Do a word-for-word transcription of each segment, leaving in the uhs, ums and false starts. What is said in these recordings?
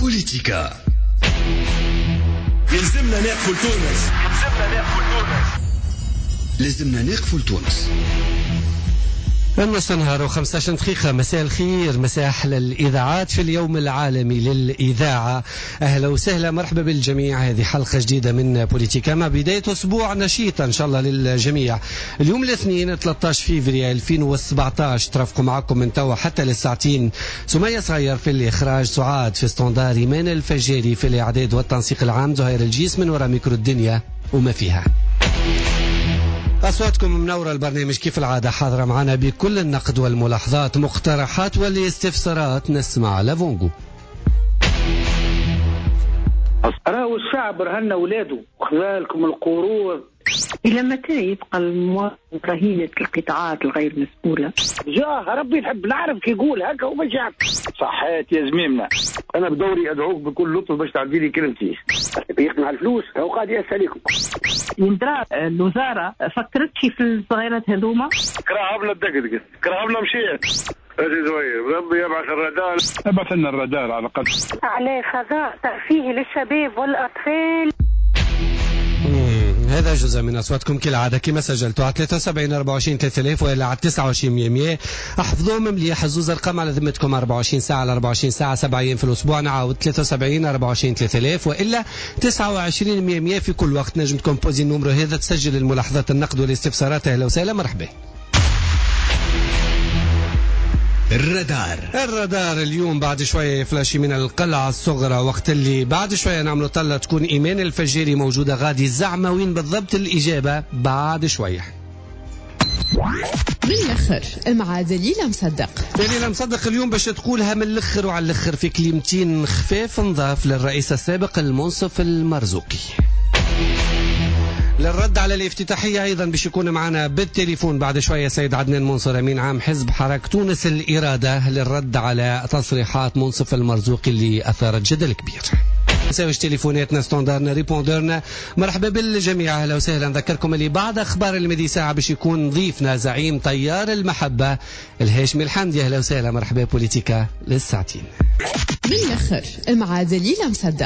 بوليتيكا. يلزمنا نقفل تونس، يلزمنا نقفل تونس، لازمنا نقفل تونس. النص نهار وخمسة عشر دقيقة. مساء الخير، مساء أحلى الإذاعات في اليوم العالمي للإذاعة. أهلا وسهلا، مرحبا بالجميع. هذه حلقة جديدة من بوليتيكا مع بداية أسبوع نشيطة إن شاء الله للجميع. اليوم الاثنين ثلاثة عشر فيفري ألفين وسبعة عشر. ترافقوا معكم من توا حتى للساعتين سمية صغير في الإخراج، سعاد في ستوندار، إيمان الفجاري في الإعداد والتنسيق العام، زهير الجيس من وراء ميكرو الدنيا وما فيها. أصواتكم منورة. البرنامج كيف العادة حاضرة معنا بكل النقد والملاحظات، مقترحات والاستفسارات. نسمع لافونغو. راهو الشعب رهنا ولاده وخذالكم القروض. إلى متى يبقى المواطن رهينة القطاعات الغير مسؤولة؟ جاه ربي يحب نعرف كي يقول هكا وما جاب. صحيت يا زميمنا، أنا بدوري أدعوك بكل لطف باش تعدي لي كلمتي. بيقنع الفلوس هو قاعد يسألكم. يندرا الوزارة فكرتش في الصغيرات هذوما؟ كراها بلا دقدقة، كراها بلا مشيت. أجي زوير ربي يبعث الرادار، ابعث لنا الرادار على الأقل. عليه فضاء ترفيهي للشباب والأطفال. هذا جزء من أصواتكم كالعادة كما سجلتوا على ثلاثة وسبعين أربعة وعشرين ثلاثة آلاف وإلا على تسعة وعشرين مية. احفظوهم مليح، زوز أرقام على ذمتكم، أربعة وعشرين ساعة على أربعة وعشرين ساعة، سبع أيام في الأسبوع. نعاود ثلاثة وسبعين أربعة وعشرين ثلاثة آلاف وإلا تسعة وعشرين مية في كل وقت. نجم تكمبوزي النمرو هذا، تسجل الملاحظات، النقد والاستفسارات. أهلا وسهلا، مرحبا. الرادار. الرادار اليوم بعد شوية يفلاشي من القلعة الصغرى، وقت اللي بعد شوية نعملوا طلة تكون إيمان الفجاري موجودة غادي. الزعمة وين بالضبط؟ الإجابة بعد شوية. من الأخر مع دليل مصدق. دليل مصدق اليوم باش تقولها من الأخر وعلى الأخر في كلمتين خفاف نضاف للرئيس السابق المنصف المرزوقي. للرد على الافتتاحية أيضا باش يكون معنا بالتليفون بعد شوية سيد عدنان منصور، أمين عام حزب حركة تونس الإرادة، للرد على تصريحات منصف المرزوقي اللي أثارت جدل كبير. نساويش تليفوناتنا ستوندارنا ريبوندرنا. مرحبا بالجميع، أهلا وسهلا. نذكركم اللي بعد أخبار المدي ساعة باش يكون ضيفنا زعيم طيار المحبة الهاشمي الحمدي. أهلا وسهلا، مرحبا. بوليتيكا للساعتين. من الأخر مع دليل مصدق.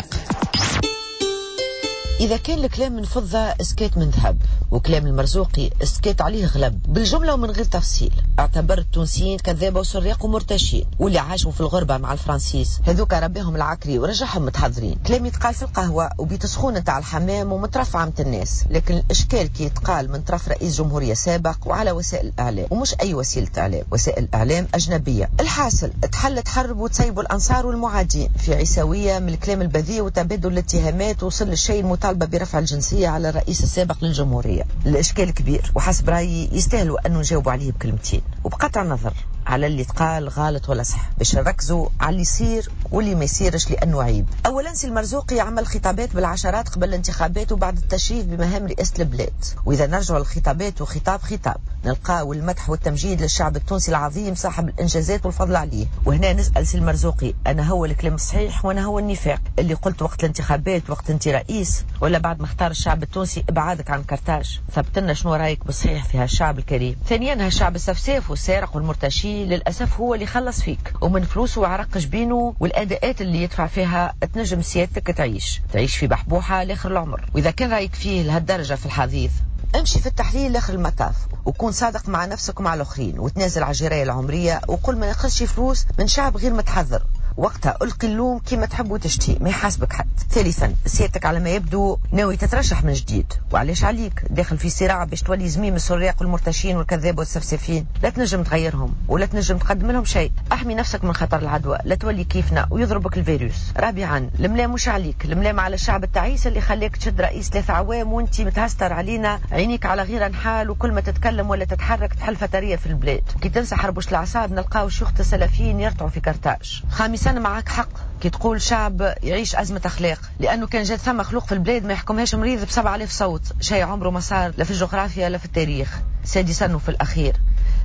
إذا كان الكلام من فضة اسكيت من ذهب، وكلام المرزوقي اسكيت عليه غلب. بالجملة ومن غير تفصيل اعتبر التونسيين كذابة وسريق ومرتشين، واللي عاشوا في الغربة مع الفرنسيس هذوك ربيهم العكري ورجعهم متحضرين. كلام يتقال في القهوة وبيت سخونة تاع الحمام ومترفع عمت الناس، لكن الإشكال كي يتقال من طرف رئيس جمهورية سابق وعلى وسائل الإعلام، ومش أي وسيلة إعلام، وسائل إعلام أجنبية. الحاصل تحلت حرب وتسيبوا الأنصار والمعادين في عيسوية من الكلام البذيء وتبادل الاتهامات، وصل للشيء المطالبة برفع الجنسية على الرئيس السابق للجمهورية. الإشكال كبير وحسب رأيي يستاهلوا أنه نجاوبوا عليه بكلمتين، وبقطع النظر على اللي تقال غلط ولا صح، باش نركزوا على اللي يصير واللي ما يصيرش لأنه عيب. أولا سي المرزوقي عمل خطابات بالعشرات قبل الانتخابات وبعد التشريف بمهام رئاسة البلاد. وإذا نرجع للخطابات وخطاب خطاب نلقاه المدح والتمجيد للشعب التونسي العظيم صاحب الإنجازات والفضل عليه. وهنا نسأل سي المرزوقي، أنا هو الكلام الصحيح وأنا هو النفاق اللي قلت وقت الانتخابات وقت انت رئيس، ولا بعد ما اختار الشعب التونسي ابعادك عن كرتاج؟ ثبت لنا شنو رايك بالصحيح في هالشعب الكريم. ثانيا هالشعب السفساف والسارق والمرتشي للأسف هو اللي خلص فيك ومن فلوسه وعرق جبينه، والأداءات اللي يدفع فيها تنجم سيادتك تعيش تعيش في بحبوحة لآخر العمر. وإذا كان رأيك فيه لهالدرجة في الحديث، امشي في التحليل لاخر المطاف وكون صادق مع نفسك ومع الاخرين، وتنازل على الجرايه العمريه وقل ما ياخذش فلوس من شعب غير متحضر. وقتها ألقي اللوم كما تحب وتشتي، ما يحاسبك حد. ثالثا سيادتك على ما يبدو ناوي تترشح من جديد، وعليش عليك داخل في صراع باش تولي زميم السراق والمرتشين والكذاب والسفسفين. لا تنجم تغيرهم ولا تنجم تقدم لهم شيء. احمي نفسك من خطر العدوى، لا تولي كيفنا ويضربك الفيروس. رابعا الملام مش عليك، الملام على الشعب التعيس اللي خليك تشد رئيس ثلاثة عوام وانت متهستر علينا، عينيك على غير نحال، وكل ما تتكلم ولا تتحرك تحل فترية في البلاد. وكي تنسى حربوش الأعصاب نلقاو شيوخ السلفيين يرتعوا في كرتاج. خامسا معك حق كي تقول شعب يعيش أزمة أخلاق، لأنه كان جات ثم مخلوق في البلاد ما يحكمهاش مريض بسبعة آلاف صوت، شيء عمره ما صار لا في الجغرافيا لا في التاريخ. سادسا وفي الأخير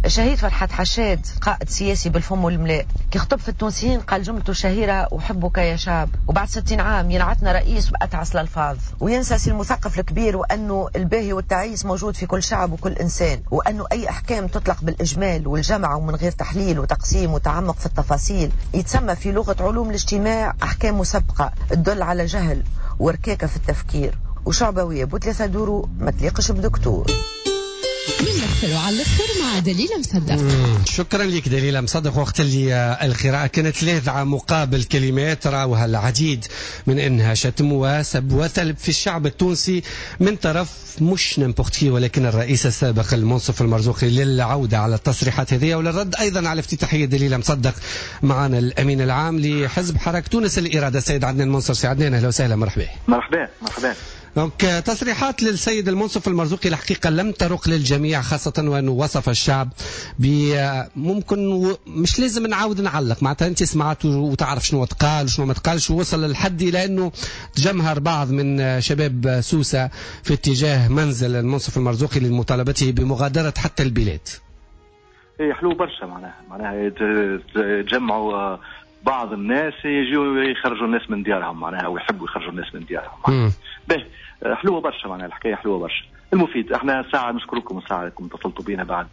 الشهيد فرحات حشاد قائد سياسي بالفم والملاء كي خطب في التونسيين قال جملته الشهيرة أحبك يا شعب، وبعد ستين عام ينعتنا رئيس بأتعس الألفاظ، وينسى سي المثقف الكبير وأنه الباهي والتعيس موجود في كل شعب وكل إنسان، وأنه أي أحكام تطلق بالإجمال والجمع ومن غير تحليل وتقسيم وتعمق في التفاصيل يتسمى في لغة علوم الاجتماع أحكام مسبقة تدل على جهل وركاكة في التفكير وشعبوية بثلاثة دورو ما تليقش بدكتور. من الأخر وعلى الأخر مع دليل مصدق. شكرا لك دليل مصدق. وقت اللي القراءة كانت لاذعة مقابل كلمات راوها العديد من انها شتم وسب وثلب في الشعب التونسي من طرف مش نمبورتي ولكن الرئيس السابق المنصف المرزوقي، للعودة على التصريحات هذه وللرد ايضا على افتتاحية دليل مصدق معنا الامين العام لحزب حركة تونس الإرادة السيد عدنان منصر. سي عدنان اهلا وسهلا. مرحبا. مرحبا مرحبا. دونك تصريحات للسيد المنصف المرزوقي الحقيقة لم ترق للجميع، خاصة وأنه وصف الشعب بممكن مش لازم نعاود نعلق معناتها أنت سمعت وتعرف شنو تقال وشنو ما تقالش، ووصل للحد إلى أنه تجمهر بعض من شباب سوسة في اتجاه منزل المنصف المرزوقي لمطالبته بمغادرة حتى البلاد. إيه حلو برشا معناها معناها تجمعوا بعض الناس يجوا يخرجوا الناس من ديارهم معناها ويحبوا يخرجوا الناس من ديارهم. به حلوه برشا معناها الحكايه حلوه برشا. المفيد احنا ساعه نشكركم ساعه انكم اتصلتوا بينا بعد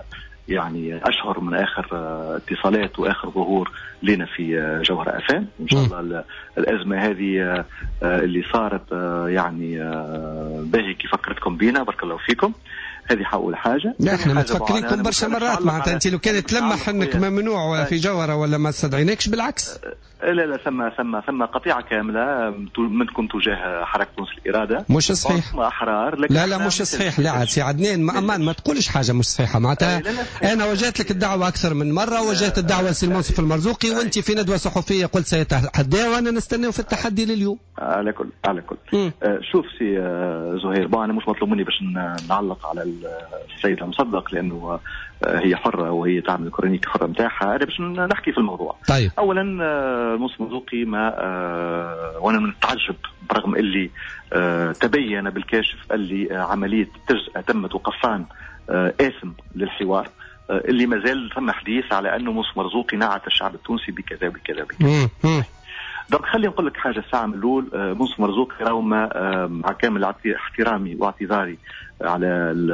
يعني اشهر من اخر اتصالات واخر ظهور لنا في جوهر افام. ان شاء الله الازمه هذه اللي صارت يعني باهي كيف فكرتكم بينا، بارك الله فيكم. هذه حاول حاجه. لا احنا متفكرينكم برشا مرات معناتها انت لو كانت تلمح انك ممنوع في جوهره ولا ما استدعيناكش بالعكس. لا لا ثم ثم ثم قطيعه كامله منكم تجاه حركه تونس الإرادة. مش صحيح. احرار لكن لا لا مش صحيح. لا عاد سي عدنان ما امان ما تقولش حاجه مش صحيحه معناتها. انا وجهت لك الدعوه اكثر من مره، وجهت الدعوه لسي المنصف المرزوقي وانت في ندوه صحفيه قلت سيتحدى وانا نستنى في التحدي لليوم. على كل على كل آه شوف سي آه زهير بقى انا مش مطلوب مني باش نعلق على السيد المصدق لانه آه هي حره وهي تعمل الكرونيك حره نتاعها. انا باش نحكي في الموضوع. طيب. اولا المنصف المرزوقي ما آه وانا نتعجب برغم اللي آه تبين بالكاشف اللي آه عمليه تجزئه تمت وقفان آه آثم للحوار آه اللي ما زال ثم حديث على انه منصف مرزوقي نعت الشعب التونسي بكذا بكذا بكذا. دونك خليني نقول لك حاجه الساعه من الاول. منصف مرزوقي راهو مع كامل احترامي واعتذاري على ال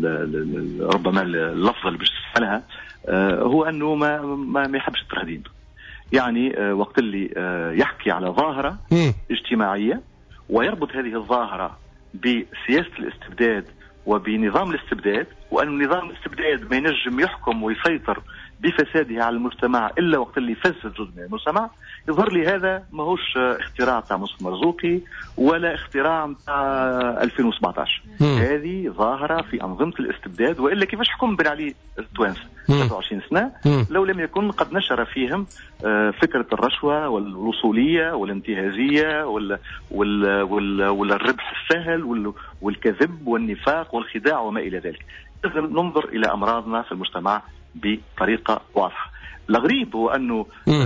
ال ربما اللفظه اللي باش تسالها هو انه ما ما يحبش التهديد. يعني وقت اللي يحكي على ظاهره اجتماعيه ويربط هذه الظاهره بسياسه الاستبداد وبنظام الاستبداد، وان نظام الاستبداد ما ينجم يحكم ويسيطر بفساده على المجتمع الا وقت اللي يفسد جزء من المجتمع، يظهر لي هذا ماهوش اختراع تاع منصف مرزوقي ولا اختراع تاع ألفين وسبعطاش. هذه ظاهره في انظمه الاستبداد، والا كيفاش حكم بين عليه التوانسه ثلاثة وعشرين سنه لو لم يكن قد نشر فيهم فكره الرشوه والوصوليه والانتهازيه وال وال وال والربح السهل والكذب والنفاق والخداع وما الى ذلك. لازم ننظر الى امراضنا في المجتمع بطريقه واضحه. الغريب هو انه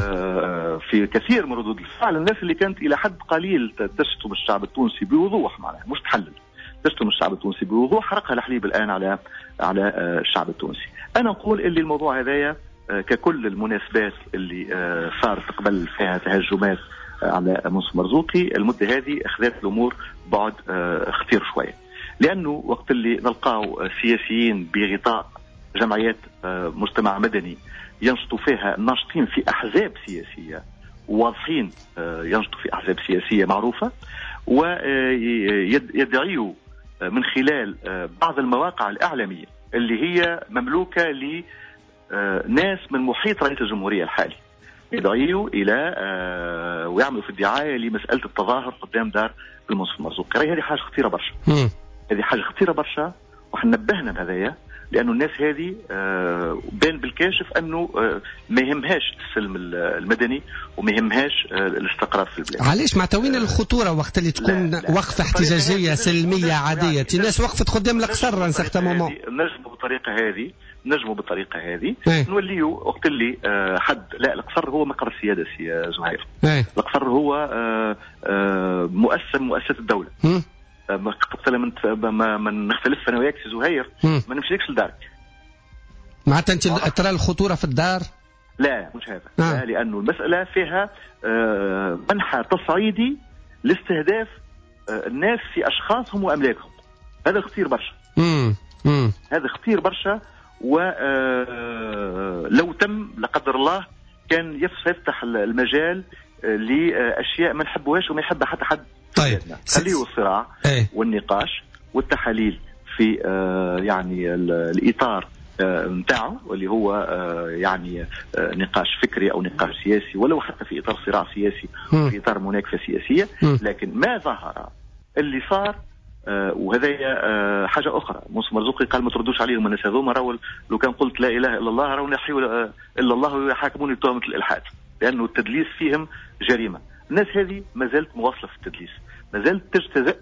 آه في كثير من ردود الفعل الناس اللي كانت الى حد قليل تشتم الشعب التونسي بوضوح معناها مش تحلل، تشتم الشعب التونسي بوضوح حرقها الحليب الان على على آه الشعب التونسي. انا نقول اللي الموضوع هذايا آه ككل المناسبات اللي آه صارت قبل فيها تهجمات آه على منصف مرزوقي، المده هذه اخذت الامور بعد آه خطير شويه، لانه وقت اللي نلقاو سياسيين بغطاء جمعيات آه مجتمع مدني ينشطوا فيها ناشطين في أحزاب سياسية واضحين ينشطوا في أحزاب سياسية معروفة، ويدعيوا من خلال بعض المواقع الإعلامية اللي هي مملوكة لناس من محيط رئيس الجمهورية الحالي، يدعيوا إلى ويعملوا في الدعاية لمسألة التظاهر قدام دار المنصف المرزوقي. راهي هذه حاجة خطيرة برشا. هذه حاجة خطيرة برشا وحنبهنا بهذايا، لأنه الناس هذه بان بالكاشف أنه ما يهمهاش السلم المدني وما يهمهاش الاستقرار في البلاد. علاش مع وين الخطورة وقت اللي تكون وقفة احتجاجية سلمية عادية؟ الناس وقفت قدام القصر ان سيغتان مومون. نجموا بالطريقة هذه نجموا بالطريقة هذه نوليو وقت اللي حد لا القصر هو مقر السيادة سي زهير. القصر هو مؤسسة مؤسسة الدولة. قبل ما ما نختلف انا وياك سي زهير ما نمشيكش لدارك. معناتها أنت ترى الخطورة في الدار؟ لا مش هذا. آه. لا، لأنه المسألة فيها آه منحى تصعيدي لاستهداف آه الناس في أشخاصهم وأملاكهم. هذا خطير برشا. مم. مم. هذا خطير برشا، ولو تم لا قدر الله كان يفتح المجال لأشياء ما نحبوهاش وما يحبها حتى حد. طيب خليه الصراع ايه؟ والنقاش والتحاليل في آه يعني الإطار نتاعه آه اللي هو آه يعني آه نقاش فكري أو نقاش سياسي، ولو حتى في إطار صراع سياسي في إطار مناكفة سياسية. لكن ما ظهر اللي صار آه وهذا آه حاجة أخرى. موسى مرزوقي قال ما تردوش عليهم الناس هذوما، راهو لو كان قلت لا إله إلا الله راهو يحيوا آه إلا الله ويحاكموني بتهمة الإلحاد، لأنه التدليس فيهم جريمة. الناس هذه ما زالت مواصلة في التدليس، ما زالت تجتزئ.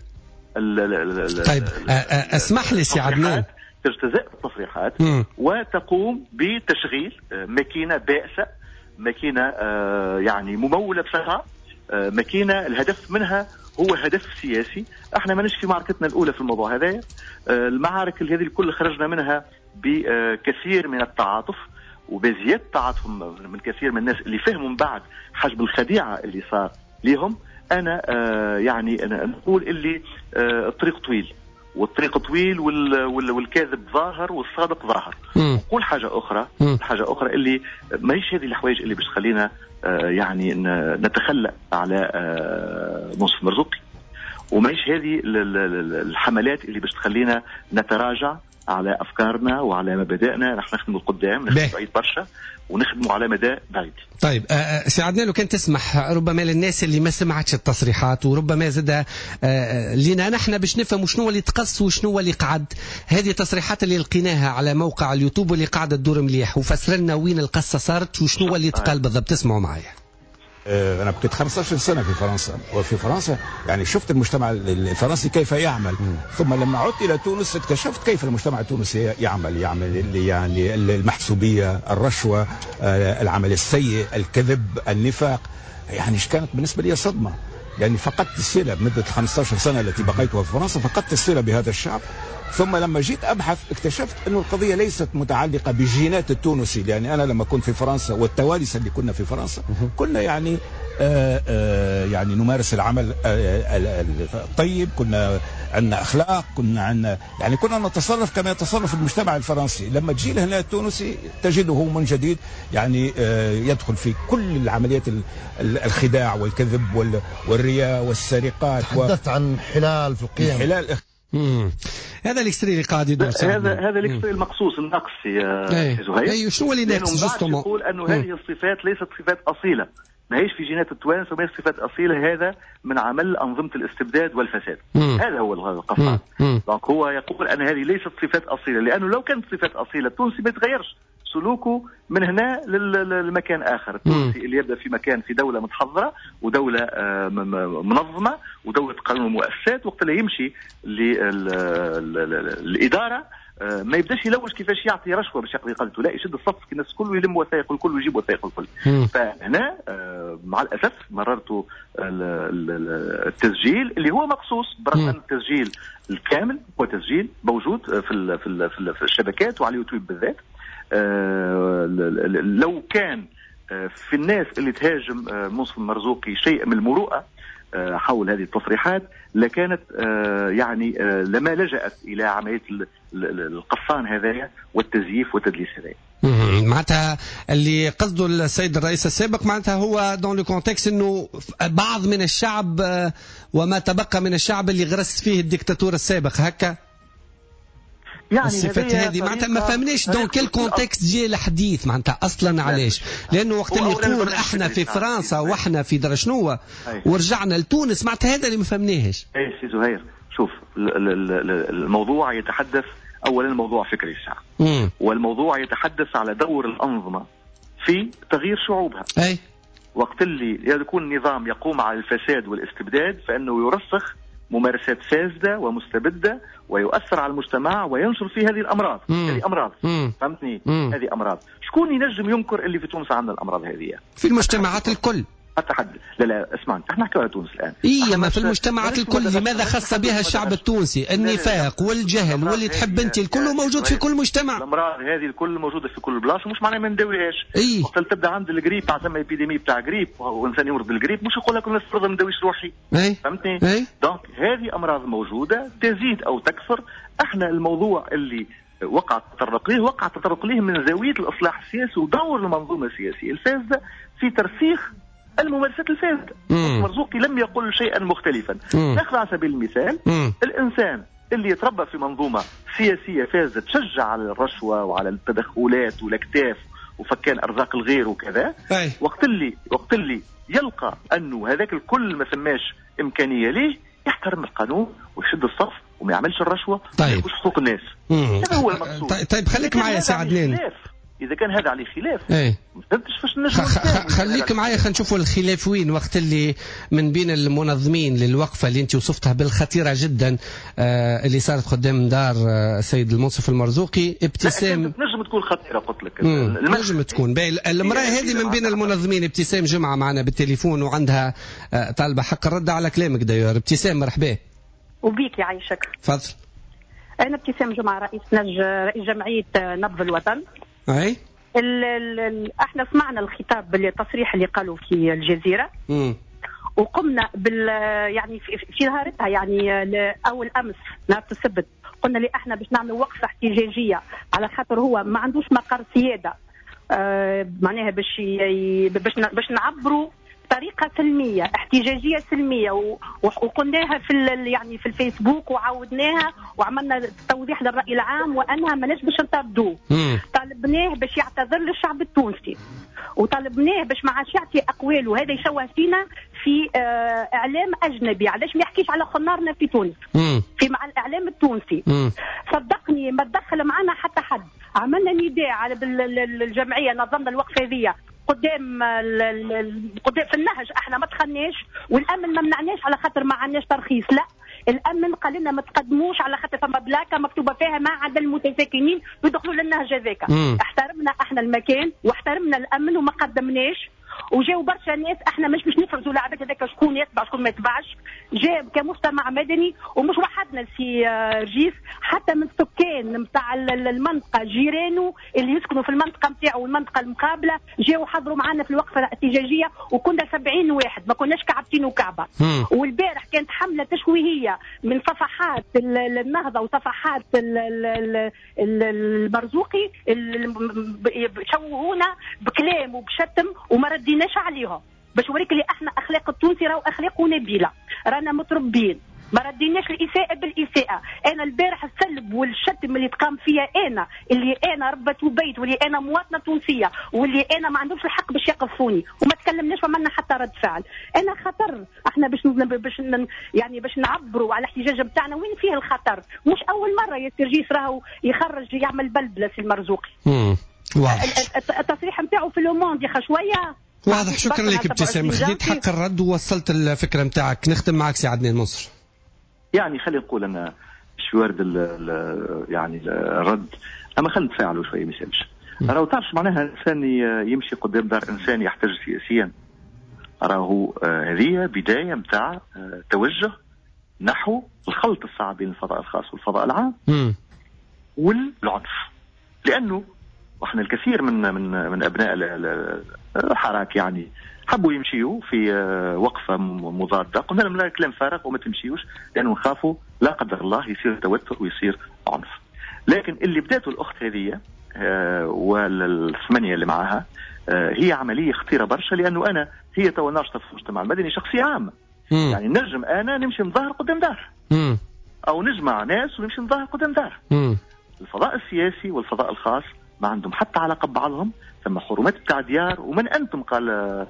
طيب اسمح لي سي عدنان، تجتزئ التصريحات وتقوم بتشغيل ماكينة بائسة، ماكينة آه يعني ممولة بصراحة، آه ماكينة الهدف منها هو هدف سياسي. احنا ماناش في معركتنا الأولى في الموضوع هذا. آه المعارك اللي هذه الكل خرجنا منها بكثير من التعاطف وبزيادة تعاطف من كثير من الناس اللي فهموا من بعد حجم الخديعة اللي صار ليهم. أنا آه يعني أنا نقول اللي آه الطريق طويل، والطريق طويل والكاذب ظاهر والصادق ظاهر. نقول حاجة أخرى، حاجة أخرى اللي ماهيش هذه الحوايج اللي باش تخلينا آه يعني نتخلى على آه منصف مرزوقي، وماهيش هذه الحملات اللي باش تخلينا نتراجع على أفكارنا وعلى مبادئنا. نحن نخدم القدام، نخدم بعيد برشا ونخدموا على مدى بعيد. طيب سي عدنان، لو كان تسمح ربما للناس اللي ما سمعتش التصريحات وربما زاد لينا نحن باش نفهم شنو اللي تقص وشنو اللي قعد، هذه التصريحات اللي لقيناها على موقع اليوتيوب واللي قاعدة تدور مليح، وفسر لنا وين القصة صارت وشنو اللي تقال بالضبط. تسمعوا معايا. أنا بقيت خمسة عشر سنة في فرنسا، وفي فرنسا يعني شفت المجتمع الفرنسي كيف يعمل. م. ثم لما عدت إلى تونس اكتشفت كيف المجتمع التونسي يعمل يعمل يعني المحسوبية، الرشوة، العمل السيء، الكذب، النفاق. يعني كانت بالنسبة لي صدمة، يعني فقدت الصلة بمدة خمسة عشر سنة التي بقيتها في فرنسا، فقدت الصلة بهذا الشعب. ثم لما جيت أبحث اكتشفت أن القضية ليست متعلقة بالجينات التونسي، لأن أنا لما كنت في فرنسا والتواليس اللي كنا في فرنسا كنا يعني آآ آآ يعني نمارس العمل الطيب، كنا عندنا أخلاق، كنا عندنا يعني كنا نتصرف كما يتصرف المجتمع الفرنسي. لما تجي لهنا التونسي تجده من جديد يعني يدخل في كل العمليات الخداع والكذب والرياء والسرقات. تحدثت عن حلال في القيم. حلال مم. هذا الاكستري اللي قاعد يدور هذا هذا الاكستري المقصوص النقص يا زهير. اي شنو اللي ناقص جوستومون؟ يقول انه هذه الصفات ليست صفات اصيله، ما هيش في جينات التوانسه وما هيش صفات اصيله، هذا من عمل انظمه الاستبداد والفساد. مم. هذا هو القصه. دونك هو يقول ان هذه ليست صفات اصيله، لانه لو كانت صفات اصيله التونسي ما يتغيرش سلوكه من هنا لمكان آخر. التونسي اللي يبدأ في مكان في دولة متحضرة ودولة منظمة ودولة قانون ومؤسسات، وقت اللي يمشي للإدارة ما يبداش يلوج كيفاش يعطي رشوة باش يقضي قضيته، لا يشد الصف الناس الكل ويلم وثائق الكل ويجيب وثائق الكل. فهنا مع الأسف مررت التسجيل اللي هو مقصوص، برغم أن التسجيل الكامل هو تسجيل موجود في في الشبكات وعلى اليوتيوب بالذات. آه لو كان آه في الناس اللي تهاجم آه منصف مرزوقي شيء من المروءة آه حول هذه التصريحات لكانت آه يعني آه لما لجأت إلى عملية القصان هذايا والتزييف والتدليس هذايا. معناتها اللي قصده السيد الرئيس السابق معناتها هو دون لو كونتكست انه بعض من الشعب آه وما تبقى من الشعب اللي غرس فيه الدكتاتور السابق هكا. يعني الصفات هذه معناتها ما فهمناش دون كل كونتكست جي الحديث معناتها اصلا علاش، لانه وقت اللي يقول احنا في فرنسا واحنا في درا شنو ورجعنا لتونس معناتها هذا اللي ما فهمناهش. اي سي زهير، شوف الموضوع يتحدث اولا موضوع فكري الشعب، والموضوع يتحدث على دور الانظمه في تغيير شعوبها. اي وقت اللي يكون النظام يقوم على الفساد والاستبداد فانه يرسخ ممارسات فاسدة ومستبدة ويؤثر على المجتمع وينشر فيه هذه الأمراض. مم. هذه أمراض. مم. فهمتني؟ مم. هذه أمراض. شكون ينجم ينكر اللي في تونس عندنا الأمراض هذه؟ في المجتمعات الكل. حتى حد. لا لا اسمعني، احنا نحكي على تونس الان. إيه ما في المجتمعات الكل لماذا خاص بها الشعب التونسي؟ النفاق والجهل واللي تحب انت الكل موجود في كل مجتمع. الامراض هذه الكل موجوده في كل بلاصه، مش معناها ما نداويهاش. إيه؟ وقت تبدا عند الجريب تاع ايبيديمي بتاع جريب وانسان يمرض بالجريب مش يقول لك الناس فرض ما نداويش روحي. إيه؟ فهمتني؟ إيه؟ دونك هذه امراض موجوده تزيد او تكثر. احنا الموضوع اللي وقع التطرق ليه وقع التطرق ليه من زاويه الاصلاح السياسي ودور المنظومه السياسيه الفاسده في ترسيخ الممارسات الفاسده. مرزوقي لم يقل شيئا مختلفا. ناخذ على سبيل المثال مم. الانسان اللي يتربى في منظومه سياسيه فاسده تشجع على الرشوه وعلى التدخلات والاكتاف وفكان ارزاق الغير وكذا، أي. وقت اللي وقت اللي يلقى انه هذاك الكل ما ثماش امكانيه ليه، يحترم القانون ويشد الصف وما يعملش الرشوه طيب. وياخذ حقوق الناس. هذا هو المقصود. طيب خليك معايا سي عدنان. إذا كان هذا عليه خلاف ايه ما فهمتش فاش نجم. خليك معايا خلينا نشوفوا الخلاف وين. وقت اللي من بين المنظمين للوقفة اللي انت وصفتها بالخطيرة جدا آه اللي صارت قدام دار السيد آه المنصف المرزوقي، ابتسام نجم تكون خطيرة قلت لك. نجم تكون باهي. المرأة هذه من بين المنظمين ابتسام جمعة معنا بالتليفون وعندها آه طالبة حق الرد على كلامك. داير ابتسام مرحبا. وبيك يعيشك. تفضل. أنا ابتسام جمعة رئيس نج رئيس جمعية نبض الوطن. أي. ال ال احنا سمعنا الخطاب التصريح اللي قالوا في الجزيرة. مم. وقمنا بال يعني في, في نهارتها يعني أول أمس نهار السبت قلنا لي احنا باش نعمل وقفة احتجاجية على خاطر هو ما عندوش مقر سيادة. آه معناها باش باش باش نعبروا طريقة سلمية احتجاجية سلمية وقلناها في يعني في الفيسبوك وعودناها وعملنا توضيح للرأي العام وأنها ماناش باش نطردوه. طالبناه باش يعتذر للشعب التونسي وطالبناه باش ما عادش يعطي أقواله. هذا يشوه فينا في آه إعلام أجنبي. علاش ما يحكيش على خنارنا في تونس في مع الإعلام التونسي؟ صدقني ما تدخل معنا حتى حد. عملنا نداء على الجمعية نظمنا الوقفة هذه قدام قدام في النهج. احنا ما دخلناش والامن ما منعناش على خاطر ما عندناش ترخيص. لا الامن قال لنا ما تقدموش على خاطر فما بلاكه مكتوبه فيها ما عدا المتساكنين يدخلوا للنهج هذاك. احترمنا احنا المكان واحترمنا الامن وما قدمناش. وجاوا برشا ناس احنا مش باش نفرزوا لعبك هذاك شكون يتبع شكون ما يتبعش. جاء كمجتمع مدني ومش وحدنا في رجيس حتى من السكان نتاع المنطقه جيرانه اللي يسكنوا في المنطقه نتاعو والمنطقه المقابله جاوا حضروا معنا في الوقفه الاحتجاجيه وكنا سبعين واحد ما كناش كعبتين وكعبه. والبارح كانت حمله تشويهيه من صفحات النهضه وصفحات المرزوقي شوهونا بكلام وبشتم وما رديناش عليهم باش وريك اللي احنا اخلاق التونسي راهو اخلاق نبيله رانا متربين ما رديناش الاساءه بالاساءه. انا البارح السلب والشتم اللي تقام فيا انا اللي انا ربة بيت واللي انا مواطنه تونسيه واللي انا ما عندوش الحق باش يقفوني وما تكلمناش وعملنا حتى رد فعل. انا خطر احنا باش باش يعني باش نعبروا على الاحتجاج بتاعنا وين فيه الخطر. مش اول مره يا سيرجيس راهو يخرج يعمل بلبله في المرزوقي. امم واضح. التصريح نتاعو في لوموند يا شويه واضح. شكرا لك ابتسام. خديت حق الرد ووصلت الفكره نتاعك. نختم معك سي عدنان منصر. يعني خلينا نقول انا مش وارد ال ال يعني الرد اما خلينا نتفاعلوا شويه ما يسالش. راهو تعرفش معناها انسان يمشي قدام دار انسان يحتج سياسيا راهو هذه بدايه نتاع توجه نحو الخلط الصعب بين الفضاء الخاص والفضاء العام م. والعنف. لانه واحنا الكثير من من من ابناء الحراك يعني حبوا يمشيوا في وقفه مضاده قلنا لهم لا كلام فارغ وما تمشيوش لانه نخافوا لا قدر الله يصير توتر ويصير عنف. لكن اللي بداته الاخت هذه والثمانيه اللي معها هي عمليه خطيره برشا لانه انا هي تو ناشطه في المجتمع المدني شخصيه عامه. مم. يعني نجم انا نمشي نظاهر قدام دار مم. او نجمع ناس ونمشي نظاهر قدام دار. مم. الفضاء السياسي والفضاء الخاص ما عندهم حتى علاقه ببعضهم. ثم حرمات بتاع ديار. ومن انتم قال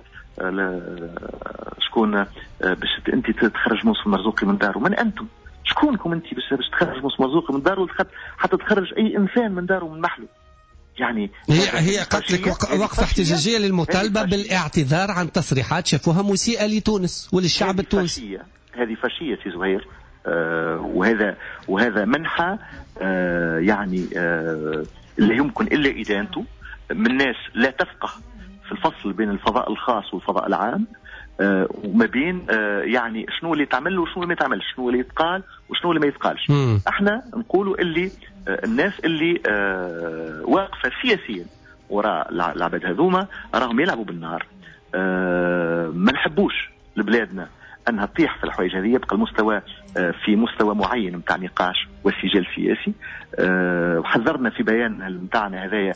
شكون باش انت تخرج موسى المرزوقي من داره؟ ومن انتم شكونكم انت باش تخرج موسى المرزوقي من داره حتى تخرج اي انسان من داره من محله؟ يعني هي هي قالت لك وقفه احتجاجيه للمطالبه بالاعتذار عن تصريحات شافوها مسيئه لتونس وللشعب التونسي. هذه فاشيه سي زهير. آه وهذا وهذا منحى آه يعني آه اللي يمكن الا ادانته من ناس لا تفقه في الفصل بين الفضاء الخاص والفضاء العام. آه وما بين آه يعني شنو اللي تعمل وشنو اللي ما تعملش، شنو اللي يتقال وشنو اللي ما يتقالش. مم. احنا نقولوا اللي آه الناس اللي آه واقفه سياسيا وراء العباد هذوما راهم يلعبوا بالنار. آه ما نحبوش لبلادنا انها تطيح في الحوايج هذه، يبقى المستوى آه في مستوى معين نتاع نقاش وسجال سياسي. آه وحذرنا في بيان نتاعنا هذايا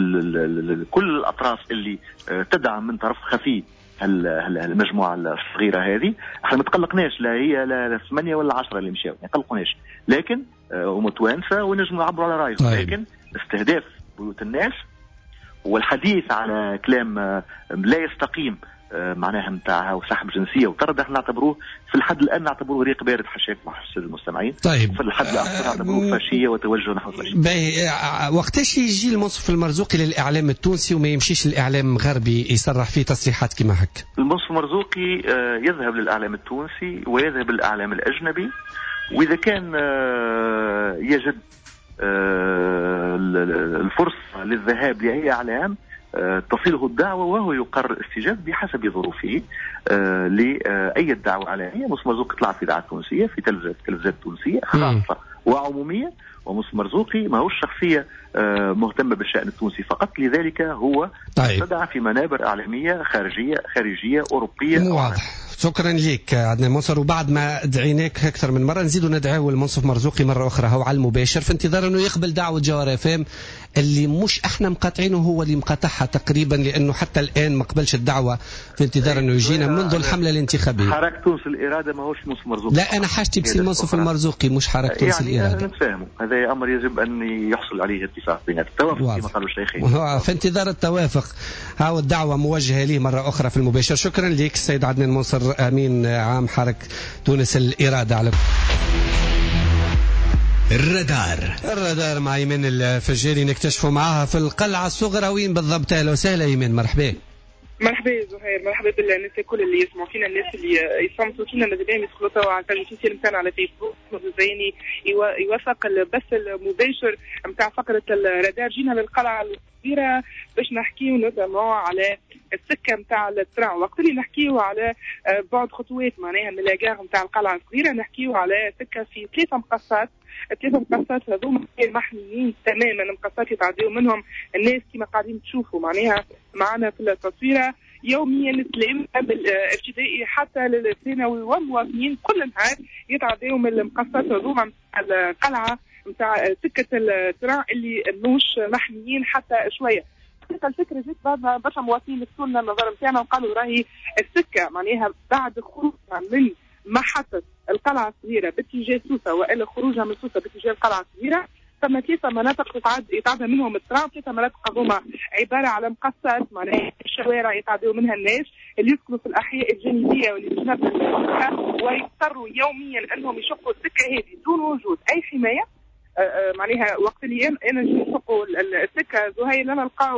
كل الاطراف اللي آه تدعم من طرف خفي المجموعه الصغيره هذه. احنا ما تقلقناش، لا هي لا ثمانية ولا عشرة اللي مشاو، ما يقلقوناش، لكن آه ومتوانسه ونجموا نعبروا على رايهم. طيب. لكن استهداف بيوت الناس والحديث على كلام آه لا يستقيم آه معناها نتاعها وسحب جنسيه وطرد، احنا نعتبروه في الحد الان نعتبروه ريق بارد حشاك مع الساده المستمعين. طيب. في الحد الاخر نعتبروه فاشيه وتوجه نحو الفاشيه. باهي، وقتاش يجي المنصف المرزوقي للاعلام التونسي وما يمشيش للاعلام المغربي يصرح فيه تصريحات كما هك؟ المنصف المرزوقي آه يذهب للاعلام التونسي ويذهب للاعلام الاجنبي، واذا كان آه يجد آه الفرصه للذهاب لاي اعلام آه تصله الدعوة وهو يقرر الاستجابة بحسب ظروفه آه لأي دعوة إعلامية. مصطفى مرزوقي طلع في إذاعة تونسية، في تلفزيونات تونسية خاصة وعمومية، ومصطفى مرزوقي ما هو شخصية آه مهتمة بالشأن التونسي فقط، لذلك هو طيب. تدعى في منابر إعلامية خارجية خارجية أوروبية. واضح. شكرا لك عدنان منصر، وبعد ما دعيناك أكثر من مرة نزيدوا ندعوه المنصف مرزوقي مرة أخرى هو على المباشر في انتظار أنه يقبل دعوة جوهر اف ام اللي مش احنا مقاطعينه، هو اللي مقاطعها تقريبا، لأنه حتى الآن ما قبلش الدعوة، في انتظار أنه يجينا منذ الحملة الانتخابية. حركة تونس الإرادة ما هوش منصف مرزوقي. لا أنا حاجتي بسي المنصف المرزوقي مش حركة تونس يعني الإرادة. يعني نتفاهموا، هذا أمر يجب أن يحصل عليه اتفاق بين التوافق كما قالوا الشيخين. في انتظار التوافق. هاو الدعوة موجهة لي مرة أخرى في المباشر. شكرا لك السيد عدنان منصر، أمين عام حركة تونس الإرادة. على الرادار الرادار مع ايمن الفجاري نكتشفوا معاها في القلعة الصغرى. وين بالضبط؟ اهلا وسهلا ايمن. مرحبا. مرحبا زهير، مرحبا بالناس الكل اللي يسمعوا فينا، الناس اللي يصمتوا فينا مازال يدخلوا توا على الفيسبوك نتاعنا على فيسبوك زيني يوثق البث المباشر نتاع فقرة الرادار. جينا للقلعة الصغيرة باش نحكيو نوتامون على السكة نتاع التران. وقت اللي نحكيو على بعد خطوات معناها من لاجار نتاع القلعة الصغيرة نحكيو على سكة في ثلاثة مقصات. الثلاثة مقصات هذوما محميين تماما، مقصات يتعداو منهم الناس كما قاعدين تشوفوا معناها معنا في التصويرة يوميا السلام بالابتدائي حتى للثانوي والمواطنين كل نهار يتعداو من المقصات هذوما نتاع القلعة نتاع سكة التران اللي مش محميين حتى شوية. الفكرة جت بعد ما برشا مواطنين كتبوا لنا النظر نتاعنا وقالوا راهي السكة معناها بعد خروجها من محطة القلعة الصغيرة باتجاه سوسة وإلا خروجها من سوسة باتجاه القلعة الصغيرة ثم ثلاثة مناطق يتعدى منهم الترام. ثلاثة مناطق هذوما عبارة على مقصات معناها الشوارع يتعدوا منها الناس اللي يسكنوا في الأحياء الجانبية واللي بجنب المنطقة، ويضطروا يوميا أنهم يشقوا السكة هذه دون وجود أي حماية. آه معناها وقت اللي انا نجي نشقوا السكه زهير لا نلقاو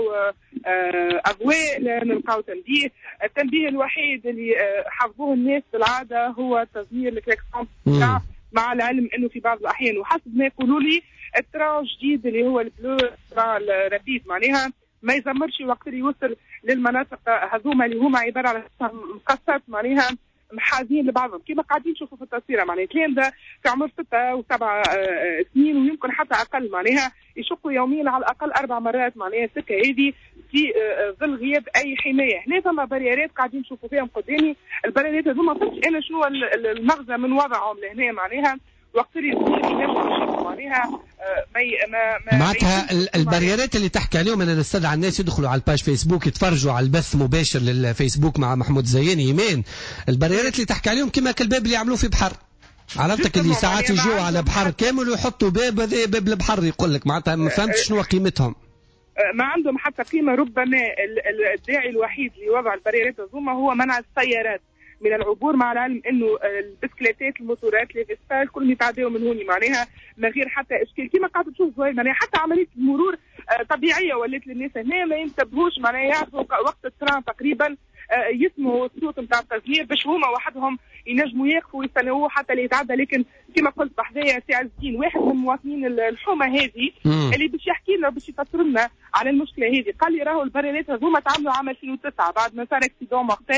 اضواء، لا نلقاو تنبيه. التنبيه الوحيد اللي آه حفظوه الناس بالعاده هو تزمير الكلاكسون تاع، مع العلم انه في بعض الاحيان وحسب ما يقولوا لي التران الجديد اللي هو البلو تران الرابيد معناها ما يزمرش وقت اللي يوصل للمناطق هذوما اللي هما عباره على مقصات معناها محاذين لبعضهم كما قاعدين نشوفوا في التصويره. معناها الكلام ده في عمر ستة وسبع آه سنين ويمكن حتى اقل، معناها يشقوا يوميا على الاقل اربع مرات معناها السكه هذه في آه ظل غياب اي حمايه. هنا ثم بريرات قاعدين نشوفوا فيهم قدامي، البريرات هذوما فهمتش انا شنو المغزى من وضعهم لهنا معناها وقت اللي معناها ما معناتها البريرات اللي تحكي عليهم. انا نستدعى الناس يدخلوا على الباج فيسبوك يتفرجوا على البث مباشر للفيسبوك مع محمود زياني ايمان. البريرات اللي تحكي عليهم كما كالباب اللي يعملوا في بحر، عرفتك اللي ساعات يجوا على بحر كامل ويحطوا باب هذا باب البحر يقول لك معناتها ما فهمتش شنو قيمتهم. ما عندهم حتى قيمه. ربما الداعي الوحيد لوضع البريرات هذوما هو منع السيارات من العبور، مع العلم انه البسكليتات الموتورات لي فيستال كلهم يتعداو من هوني معناها من غير حتى اشكال كما قاعد تشوف زهير. معناها حتى عمليه المرور طبيعيه ولات للناس هنا ما ينتبهوش معناها يعرفوا وقت التران تقريبا يسمعوا الصوت نتاع التزمير باش هما وحدهم ينجموا يقفوا ويستناوه حتى اللي يتعدى. لكن كما قلت بحذايا سي عز الدين واحد من المواطنين الحومه هذه اللي باش يحكي لنا باش يفسر لنا على المشكله هذه. قال لي راهو البريرات هذوما تعملوا عام ألفين وتسعة بعد ما صار اكسيدون مقتل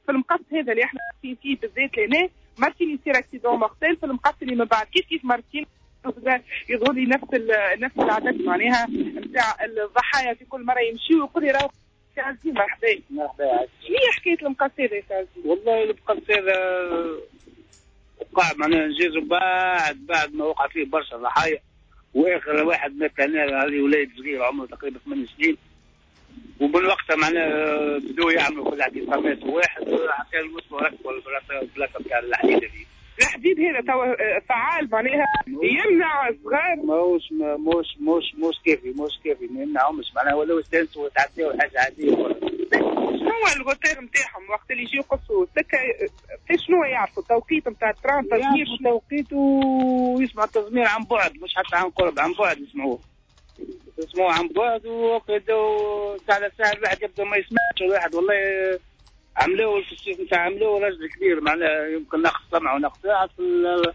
في المقص هذا اللي احنا في فيه بالذات لهنا مارتين يصير اكسيدون مورتيل في المقص اللي من بعد كيف كيف مارتين يظهر لي نفس نفس العدد معناها نتاع الضحايا في كل مره يمشيوا ويقول لي راهو سي عزيز مرحبا مرحبا. شنو هي حكايه المقص هذا يا سي عزيز؟ والله المقص هذا وقع معناها نجيزو بعد بعد ما وقع فيه برشا ضحايا، واخر واحد مات هنا هذه ولاد صغير عمره تقريبا ثمان سنين، ومن وقتها معناها بدوا يعملوا كل اعتصامات واحد حتى الوصلوا ركبوا البلاصه بتاع الحديد هذه. الحديد هذا توا فعال معناها يمنع الصغار؟ موش موش موش موش كافي موش كافي ما يمنعهمش معناها ولاو يستانسوا ويتعداو حاجه عاديه. شنو هو الغوتير نتاعهم وقت اللي يجيو يقصوا السكه؟ شنو يعرفوا التوقيت نتاع التران تزمير؟ توقيت ويسمع التزمير عن بعد مش حتى عن قرب، عن بعد يسمعوه يسمعوه عن بعد وكذا ساعة ساعة الواحد يبدأ ما يسمعش الواحد. والله عملوه في السيف نتاع عملوه رجل كبير معناه يمكن نقص سمع ونقص ساعة في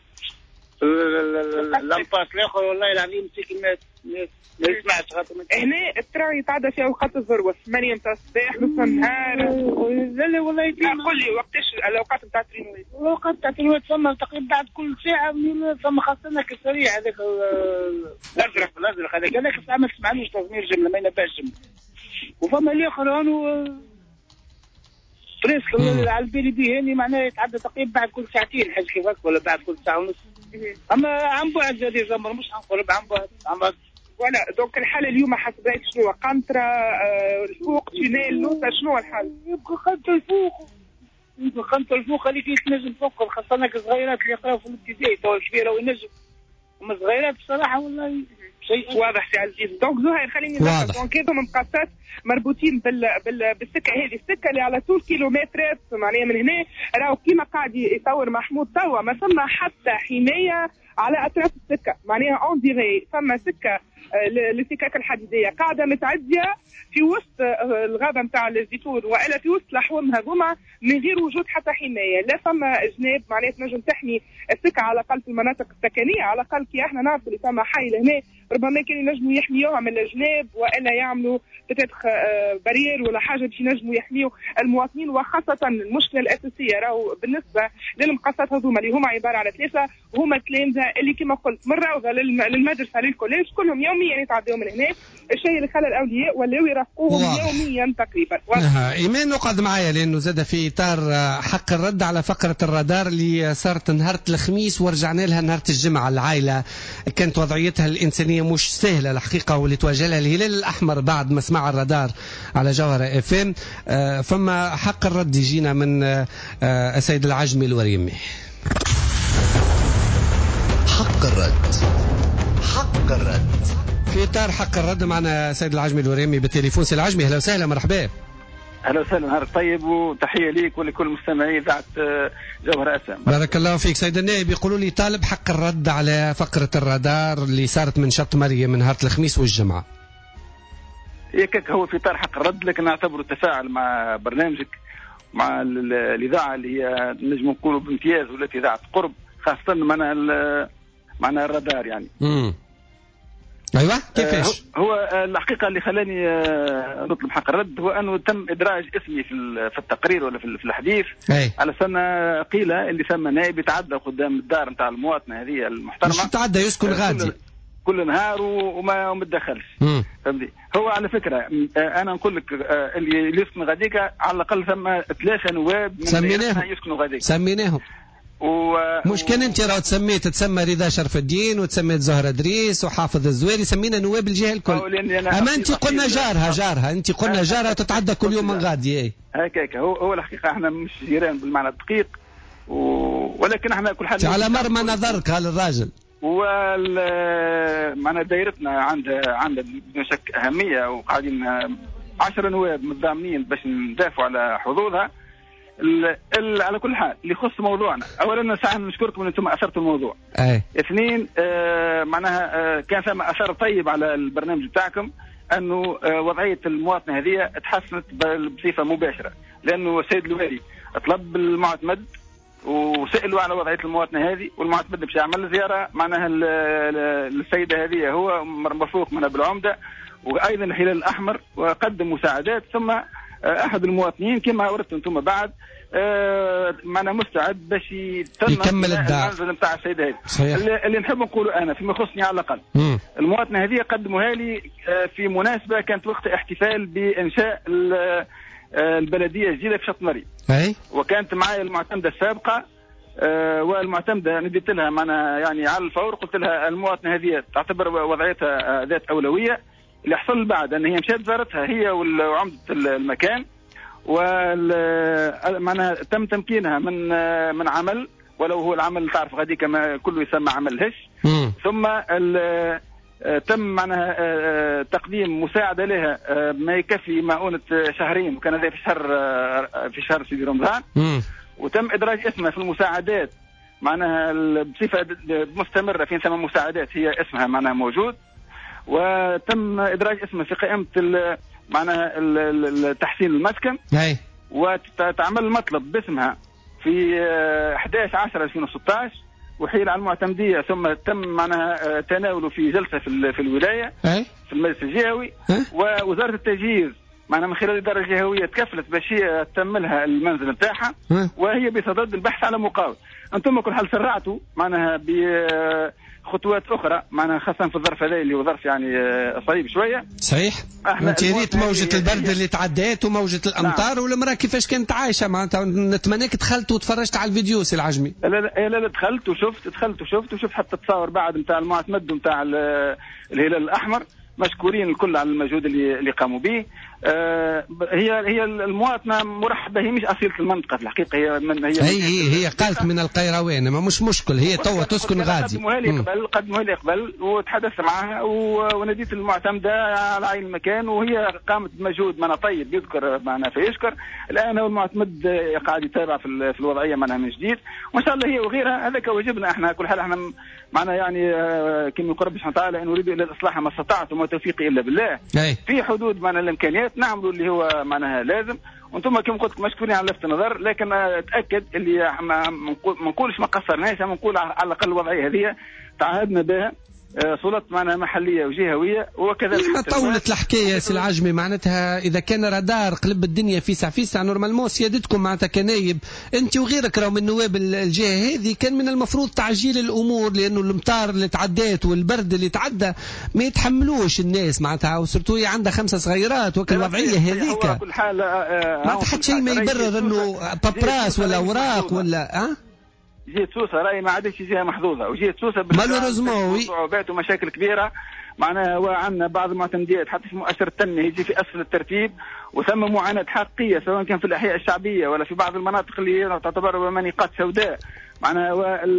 اللمباس الاخر والله العظيم مسكين ما ما يسمعش خاطر هنا التران يتعدى في اوقات الذروه ثمانية نتاع الصباح نص النهار. لا لا والله قول لي وقتاش الاوقات نتاع الترينوات؟ الاوقات نتاع الترينوات ثم تقريبا بعد كل ساعه من ثم خاصة السريع هذاك الازرق الازرق هذاك هذاك الساعه ما تسمعلوش تزمير جمله ما ينباش جمله. وفما الاخر انه بريسك على البي بي هاني معناه يتعدى تقريبا بعد كل ساعتين حاجه كيفك ولا بعد كل ساعه ونص. اما عن بعد زاد زمر مش عن قرب عن بعد عن بعد. ولا دونك الحاله اليوم حسب رايك شنو؟ قنطره آه الفوق تونيل لوطه شنو الحال؟ يبقى قنطره الفوق يبقى قنطره الفوق اللي فيه تنجم فوق خاصه الصغيرات اللي يقراو في الابتدائي تو الكبيره وينجم. اما الصغيرات بصراحه والله شيء واضح سي عزيز. دونك زهير خليني نفهم دونك هذو مقاسات مربوطين بال... بال... بالسكه هذه السكه اللي على طول كيلومترات معناها من هنا راهو كيما قاعد يصور محمود توا ما ثم حتى حمايه على اطراف السكه معناها اون ديغي ثم سكه للسكك الحديديه قاعده متعديه في وسط الغابه نتاع الزيتون والا في وسط الاحوام هذوما من غير وجود حتى حمايه. لا ثم جناب معناها تنجم تحمي السكه على الاقل في المناطق السكنيه على الاقل كي احنا نعرفوا اللي ثم حي لهنا ربما كانوا ينجموا يحميوها من الجناب والا يعملوا بتاتخ بارير ولا حاجه باش ينجموا يحميوا المواطنين. وخاصه المشكله الاساسيه راهو بالنسبه للمقاصات هذوما اللي هما عباره على ثلاثه هما التلامذه اللي كما قلت من الروضه للمدرسه للكوليج كلهم يوميا يتعدوا من هنا. الشيء اللي خلى الاولياء ولاو يرافقوهم يوميا تقريبا. آه. ايمان نقعد معايا لانه زاد في اطار حق الرد على فقره الرادار اللي صارت نهار الخميس ورجعنا لها نهار الجمعه. العائله كانت وضعيتها الانسانيه مش سهله الحقيقه واللي تواجه لها الهلال الاحمر بعد ما سمع الرادار على جوهره اف ام. آه فما حق الرد يجينا من آه السيد العجمي الوريمي. حق الرد حق الرد في اطار حق الرد معنا سيد العجمي الوريمي بالتليفون. سي العجمي اهلا وسهلا مرحبا. اهلا وسهلا نهار طيب وتحيه ليك ولكل مستمعي اذاعه جوهر اف ام. بارك الله فيك. سيد النائب يقولوا لي طالب حق الرد على فقره الرادار اللي صارت من شط مريم من نهار الخميس والجمعه. ياك هو في اطار حق الرد لكن نعتبره تفاعل مع برنامجك مع الاذاعه اللي هي نجم نقولوا بامتياز والتي اذاعه قرب خاصه معنا معنا الرادار يعني. امم ايوه كيفاش؟ آه هو الحقيقه اللي خلاني آه نطلب حق الرد هو انه تم ادراج اسمي في في التقرير ولا في الحديث أي. على سنه قيل اللي ثم نائب يتعدى قدام الدار نتاع المواطنه هذه المحترمه. مش يتعدى يسكن غادي كل, كل نهار وما متدخلش. فهمتي؟ هو على فكره آه انا نقول لك آه اللي يسكن غاديك على الاقل ثم ثلاثه نواب من سميناهم يسكنوا غاديك سميناهم و... مش كان انت راه تسميت تسمى رضا شرف الدين وتسميت زهره ادريس وحافظ الزويري سمينا نواب الجهه الكل. اما انت قلنا جارها جارها انت قلنا جارها تتعدى كل يوم من غادي. ايه هكاك هو هو الحقيقه احنا مش جيران بالمعنى الدقيق و... ولكن احنا كل حاجه على مرمى نظرك هذا الراجل. وال معنا دايرتنا عندها عندها بدون شك اهميه وقاعدين عشرة نواب متضامنين باش ندافعوا على حظوظها. ال ال على كل حال اللي يخص موضوعنا اولا ساعه نشكركم ان انتم اثرتوا الموضوع. أي. اثنين آه معناها آه كان ثم اثر طيب على البرنامج بتاعكم انه آه وضعيه المواطنه هذه تحسنت بصفه مباشره لانه السيد الوالي طلب المعتمد وسالوا على وضعيه المواطنه هذه والمعتمد باش يعمل زياره معناها للسيده هذه هو مرفوق منها بالعمده وايضا الهلال الاحمر وقدم مساعدات ثم احد المواطنين كما وردتم انتم بعد آه معنا مستعد باش يكمل الدار المنزل نتاع السيده هذه. اللي, اللي نحب نقوله انا فيما يخصني على الاقل، المواطنه هذه قدموها لي آه في مناسبه كانت وقت احتفال بانشاء البلديه الجديده في شطمري. اي وكانت معي المعتمده السابقه آه والمعتمده نديت لها معنا يعني على الفور، قلت لها المواطنه هذه تعتبر وضعيتها ذات اولويه. اللي حصل بعد ان هي مشات زارتها هي وعمده المكان، ومعناها تم تمكينها من من عمل، ولو هو العمل تعرف غادي كما كله يسمى عمل هش. ثم تم معناها تقديم مساعده لها ما يكفي مؤونه شهرين، وكان هذا في شهر في شهر سيدي رمضان. وتم ادراج اسمها في المساعدات معناها بصفه مستمره في ثمان مساعدات هي اسمها معناها موجود، وتم ادراج اسمها في قائمه معناها تحسين المسكن. اي وتعمل المطلب باسمها في أحد عشر عشرة ألفين وستة عشر، وحيل على المعتمديه، ثم تم معناها تناوله في جلسه في في الولايه أي؟ في المجلس الجهوي. ووزاره التجهيز معنا من خلال الاداره الجهويه تكفلت باش هي تم لها المنزل نتاعها، وهي بصدد البحث على مقاول. انتم كل حال سرعتوا معناها بخطوات اخرى معناها خاصه في الظرف هذا اللي هو ظرف يعني صعيب شويه. صحيح. انت ريت موجه البرد اللي تعدات وموجه الامطار. نعم. والمراه كيفاش كانت عايشه معناتها؟ نتمنىك دخلت وتفرجت على الفيديو سي العجمي. لا لا لا, لا دخلت وشفت دخلت وشفت وشفت حتى التصاور بعد نتاع المعتمد ونتاع الهلال الاحمر، مشكورين الكل على المجهود اللي اللي قاموا به. آه هي هي المواطنه مرحبه، هي مش اصيله المنطقه في الحقيقه، هي من هي هي هي, هي قالت من القيروان، ما مش مشكل، هي توا تسكن غادي. قدموها لي قبل قدموها لي قبل وتحدثت معها ونديت المعتمده على عين المكان، وهي قامت بمجهود معنا طيب يذكر معنا فيشكر. الان هو المعتمد قاعد يتابع في في الوضعيه معنا من جديد، وان شاء الله هي وغيرها. هذاك واجبنا احنا كل حال احنا معنا يعني كما يقول ربي سبحانه وتعالى ان اريد الا الاصلاح ما استطعت وما توفيقي الا بالله. أي. في حدود معنا الامكانيات نعملوا اللي هو معناها لازم، وانتم كما قلت مشكورين على لفت النظر، لكن اتاكد اللي ما نقولش ما قصرناش، نقول على الاقل الوضعيه هذه تعهدنا بها سلطات معنا محليه وجهويه وكذلك. ما طولت الحكايه سي العجمي، معناتها اذا كان رادار قلب الدنيا فيسع فيسع نورمالمون سيادتكم معناتها كنايب انت وغيرك راهو من نواب الجهه هذه كان من المفروض تعجيل الامور، لانه الامطار اللي تعدات والبرد اللي تعدى ما يتحملوش الناس معناتها، وسرتو هي عندها خمسه صغيرات وكل الوضعيه هذيك. كل حال ما حد شيء ما يبرر انه بابراس ولا اوراق ولا ها. جهة سوسة راهي ما عادش جهة محظوظة، وجهة سوسة صعوبات ومشاكل كبيرة معناها. وعندنا بعض المعتمديات حتى في مؤشر التنمية يجي في أسفل الترتيب، وثم معاناة حقيقية سواء كان في الأحياء الشعبية ولا في بعض المناطق اللي تعتبر مناطق سوداء معناها،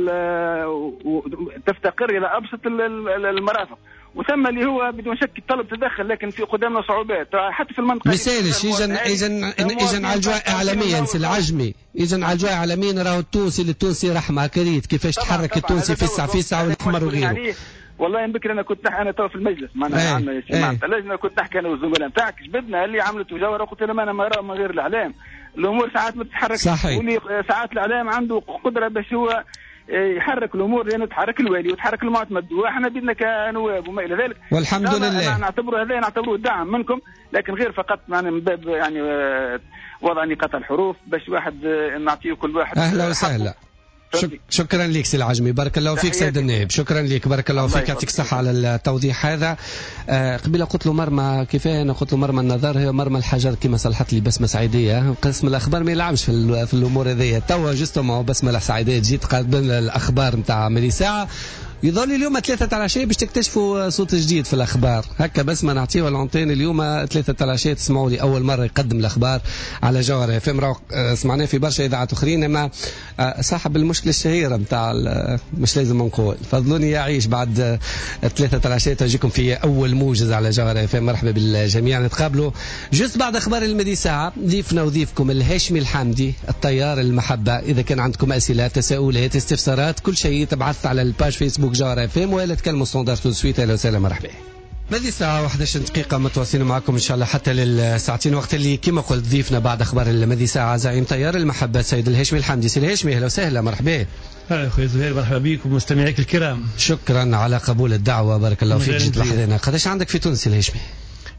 تفتقر إلى أبسط المرافق. وثم اللي هو بدون شك طلب تدخل، لكن في قدامنا صعوبات حتى في المنطقه. مثالش اذا اذا اذا على الجوع اعلاميا سي العجمي، اذا على الجوع اعلاميا راهو التونسي للتونسي رحمه كريت كيفاش تحرك التونسي في الساعه في الساعه والاحمر وغيره. يعني والله بكره انا كنت انا تو في المجلس معنا عندنا اجتماع اللجنه، كنت نحكي انا والزملاء نتاعك جبدنا اللي عملت مجاوره، قلت لهم انا ما ارى من غير الاعلام الامور ساعات ما تتحركش، واللي ساعات الاعلام عنده قدره باش هو يحرك الامور لانه تحرك الوالي وتحرك المعتمد، واحنا بدنا كنواب وما الى ذلك. والحمد لله نعتبره هذا نعتبره دعم منكم، لكن غير فقط يعني من باب يعني وضع نقاط الحروف باش واحد نعطيه كل واحد. اهلا وسهلا. شك شكرا لك سي العجمي، بارك الله فيك سيد النائب، شكرا لك، بارك الله فيك، يعطيك الصحة على التوضيح هذا. آه قبيله قلت له مرمى كيفاه، انا قلت له مرمى النظر هي مرمى الحجر كما صلحت لي بسمة سعيدية. قسم الأخبار ما يلعبش في, في الأمور هذه، توا جستو بسمة سعيدية جيت قابل الأخبار نتاع ملي ساعة يظل اليوم ثلاثة العشاء باش تكتشفوا صوت جديد في الأخبار. هكا بس ما نعطيه العنطين اليوم ثلاثة العشاء تسمعوا لي أول مرة يقدم الأخبار على جوهر اف ام. سمعناه في برشا إذاعات أخرين، أما صاحب المشكلة الشهيرة نتاع مش لازم نقول فضلوني يعيش بعد ثلاثة العشاء تجيكم في أول موجز على جوهر اف ام. مرحبا بالجميع، نتقابلوا جست بعد أخبار المدي ساعة. ضيفنا وضيفكم الهاشمي الحامدي الطيار المحبة. إذا كان عندكم أسئلة تساؤلات استفسارات كل شيء تبعث على الباج فيسبوك جوهر اف ام ولا تكلموا ستاندرد تو سويت. اهلا وسهلا مرحبا. هذه الساعة واحد عشر دقيقة متواصلين معكم إن شاء الله حتى للساعتين، وقت اللي كما قلت ضيفنا بعد أخبار المدي ساعة زعيم طيار المحبة سيد الهاشمي الحمدي. سي الهاشمي أهلا وسهلا مرحبا. أهلا أخوي زهير، مرحبا بكم ومستمعيك الكرام. شكرا على قبول الدعوة، بارك الله فيك جيت لحظنا. قداش عندك في تونس الهاشمي؟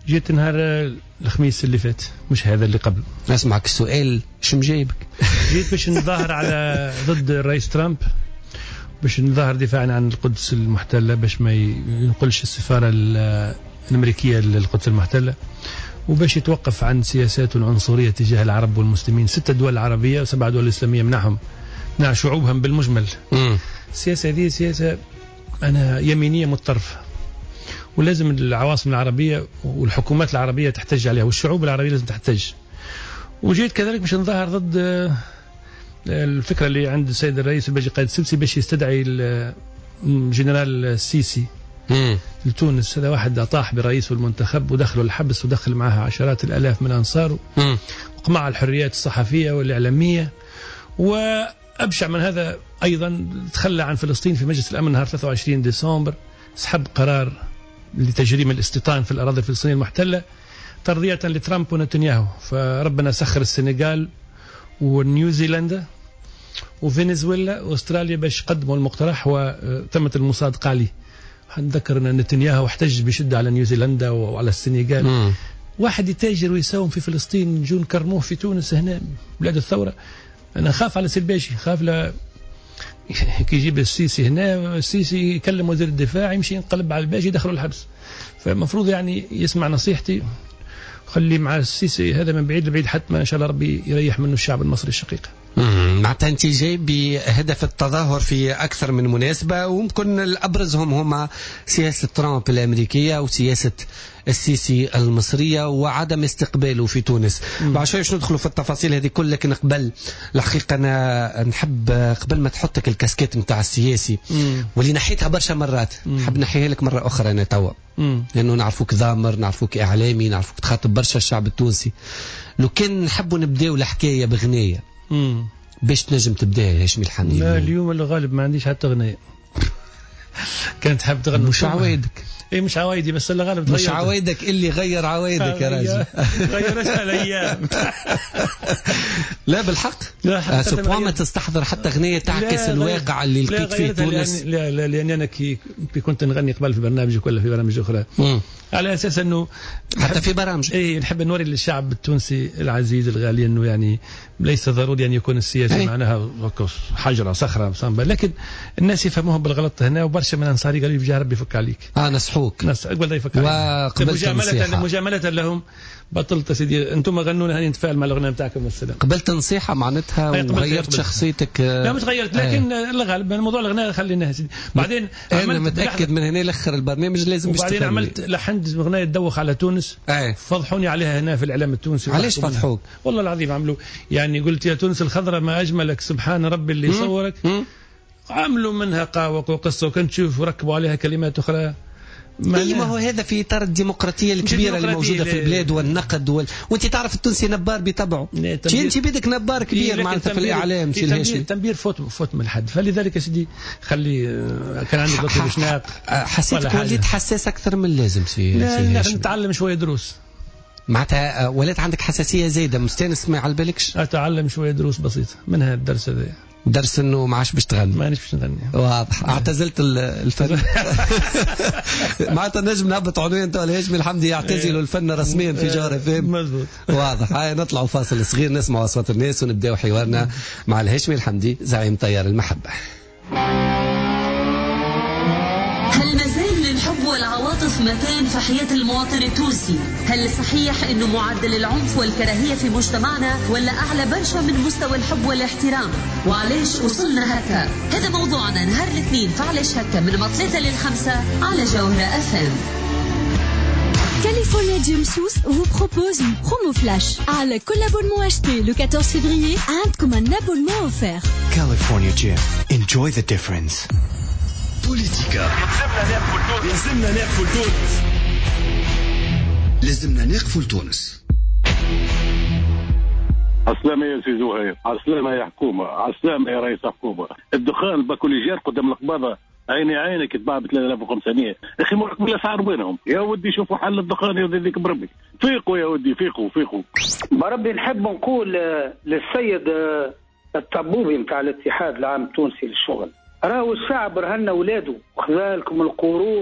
جيت نهار الخميس اللي فات، مش هذا اللي قبل. اسمعك السؤال شم جايبك؟ جيت باش نظاهر على ضد الرئيس ترامب، باش نظاهر دفاعا عن القدس المحتلة، باش ما ينقلش السفارة الأمريكية للقدس المحتلة، وباش يتوقف عن سياساته العنصرية تجاه العرب والمسلمين. ستة دول عربية وسبع دول إسلامية منعهم، منع شعوبهم بالمجمل. م. السياسة هذه سياسة أنا يمينية متطرفة، ولازم العواصم العربية والحكومات العربية تحتج عليها، والشعوب العربية لازم تحتج. وجيت كذلك باش نظاهر ضد الفكرة اللي عند السيد الرئيس الباجي قائد السبسي باش يستدعي الجنرال السيسي لتونس. هذا واحد أطاح برئيسه المنتخب ودخلوا الحبس، ودخل معها عشرات الآلاف من أنصاره، وقمع الحريات الصحفية والإعلامية. وأبشع من هذا أيضا تخلى عن فلسطين في مجلس الأمن نهار ثلاثة وعشرين ديسمبر، سحب قرار لتجريم الاستيطان في الأراضي الفلسطينية المحتلة ترضية لترامب ونتنياهو. فربنا سخر السنغال ونيوزيلندا وفنزويلا واستراليا باش قدموا المقترح وتمت المصادقة عليه. نذكر أن نتنياهو احتج بشدة على نيوزيلندا وعلى السنغال. م. واحد يتاجر ويساوم في فلسطين، جون كرموه في تونس هنا بلاد الثورة. أنا خاف على سلباشي، خاف لا كي يجيب السيسي هنا، السيسي يكلم وزير الدفاع يمشي ينقلب على الباجي يدخلوا الحبس. فالمفروض يعني يسمع نصيحتي، خلي مع السيسي هذا من بعيد لبعيد حتى ما إن شاء الله ربي يريح منه الشعب المصري الشقيق. معناتها أنت جاي بهدف التظاهر في أكثر من مناسبة، وممكن الأبرزهم هما سياسة ترامب الأمريكية وسياسة السيسي المصرية وعدم استقباله في تونس. بعد شوي باش ندخلوا في التفاصيل هذه كل، لكن قبل الحقيقة أنا نحب قبل ما تحطك الكاسكيت متاع السياسي مم. واللي نحيتها برشا مرات، نحب نحيها لك مرة أخرى أنا توا، لأنه نعرفوك ضامر، نعرفوك إعلامي، نعرفوك تخاطب برشا الشعب التونسي. لو كان نحبوا نبداو الحكاية بغنية مم. باش تنجم تبداها هاشم الحمدي؟ لا اليوم الغالب ما عنديش حتى غنية. كانت حاب تغني مش عوايدك؟ ايه مش عوايدي، بس اللي غالب مش عوايدك اللي غير عوايدك يا راجل. غيرتها الايام. لا بالحق، لا سبحان ما تستحضر حتى غنية تعكس الواقع اللي لقيت فيه تونس. لا لا لأن أنا كي كنت نغني قبل في برنامجك ولا في برامج أخرى مم. على أساس أنه حتى في برامج إيه نحب نوري للشعب التونسي العزيز الغالي أنه يعني ليس ضروري أن يكون السياسة أي. معناها حجرة صخرة صنبة، لكن الناس يفهموها بالغلط هنا، وبرشا من أنصاري قالوا يجي ربي يفك عليك. آه نصحوك ناس أقبل ذا يفك عليك مجاملة مجاملة لهم. بطلت سيدي أنتم غنونا هاني نتفاعل مع الأغنية بتاعكم والسلام. قبلت نصيحة معناتها وغيرت شخصيتك؟ لا مش غيرت، لكن الغالب موضوع الأغنية خليناها سيدي. بعدين أنا متأكد من هنا لاخر البرنامج لازم يشتغل. وبعدين عملت لحنت أغنية تدوخ على تونس، أي. فضحوني عليها هنا في الإعلام التونسي. علاش فضحوك؟ والله العظيم عملوا يعني قلت يا تونس الخضراء ما أجملك سبحان ربي اللي يصورك، عملوا منها قاوق وقصة، وكنت تشوف وركبوا عليها كلمات أخرى. اي ما هو هذا في اطار الديمقراطيه الكبيره اللي موجوده في البلاد والنقد وال... وانت تعرف التونسي نبار بطبعه، انت بيدك نبار كبير معناتها في الاعلام في الهاشمي. تنبير فوت فوت من الحد، فلذلك يا سيدي خلي كان عندي لطفي بشناق. حسيتك وليت حساس اكثر من اللازم في لا في لا نتعلم شويه دروس معناتها، ولات عندك حساسيه زايده مستانس ما على بالكش؟ اتعلم شويه دروس بسيطه منها الدرس هذا، درس انه ما عادش باش تغني. ما عادش باش نغني. واضح اعتزلت الفن. معناتها نجم نهبط عنوان تاع الهاشمي الحمدي يعتزلوا الفن رسميا في جوهر اف ام. مزبوط. واضح. هاي نطلعوا فاصل صغير نسمعوا اصوات الناس ونبداو حوارنا مع الهاشمي الحمدي زعيم تيار المحبه. هل مازال للحب والعواطف مكان في حياة المواطن التونسي؟ هل صحيح انه معدل العنف والكراهية في مجتمعنا ولا اعلى برشا من مستوى الحب والاحترام؟ وعليش وصلنا هكا؟ هذا موضوعنا نهار الاثنين فعليش هكا من ثلاثة للخمسة على جوهرة اف ام. California Jumpsuits vous propose une promo flash. على كل abonnement acheté le quatorze février عندكم un abonnement offert. California Gym. Enjoy the difference. بوليتيكا. لازمنا نقفل تونس. لازمنا نقفل تونس. عسلامة يا سي زهير، عسلامة يا حكومة، عسلامة يا رئيس حكومة. الدخان الباكوليجير قدام القباضة عيني عينك يتباع ب ثلاثة آلاف وخمسمية. يا أخي مركب الأسعار وينهم؟ يا ودي شوفوا حل الدخان يا ودي بربي. فيقوا يا ودي فيقوا فيقوا. بربي نحب نقول للسيد الطبوبي متاع الاتحاد العام التونسي للشغل، راهو الشعب رهنا ولاده وخذالكم القروض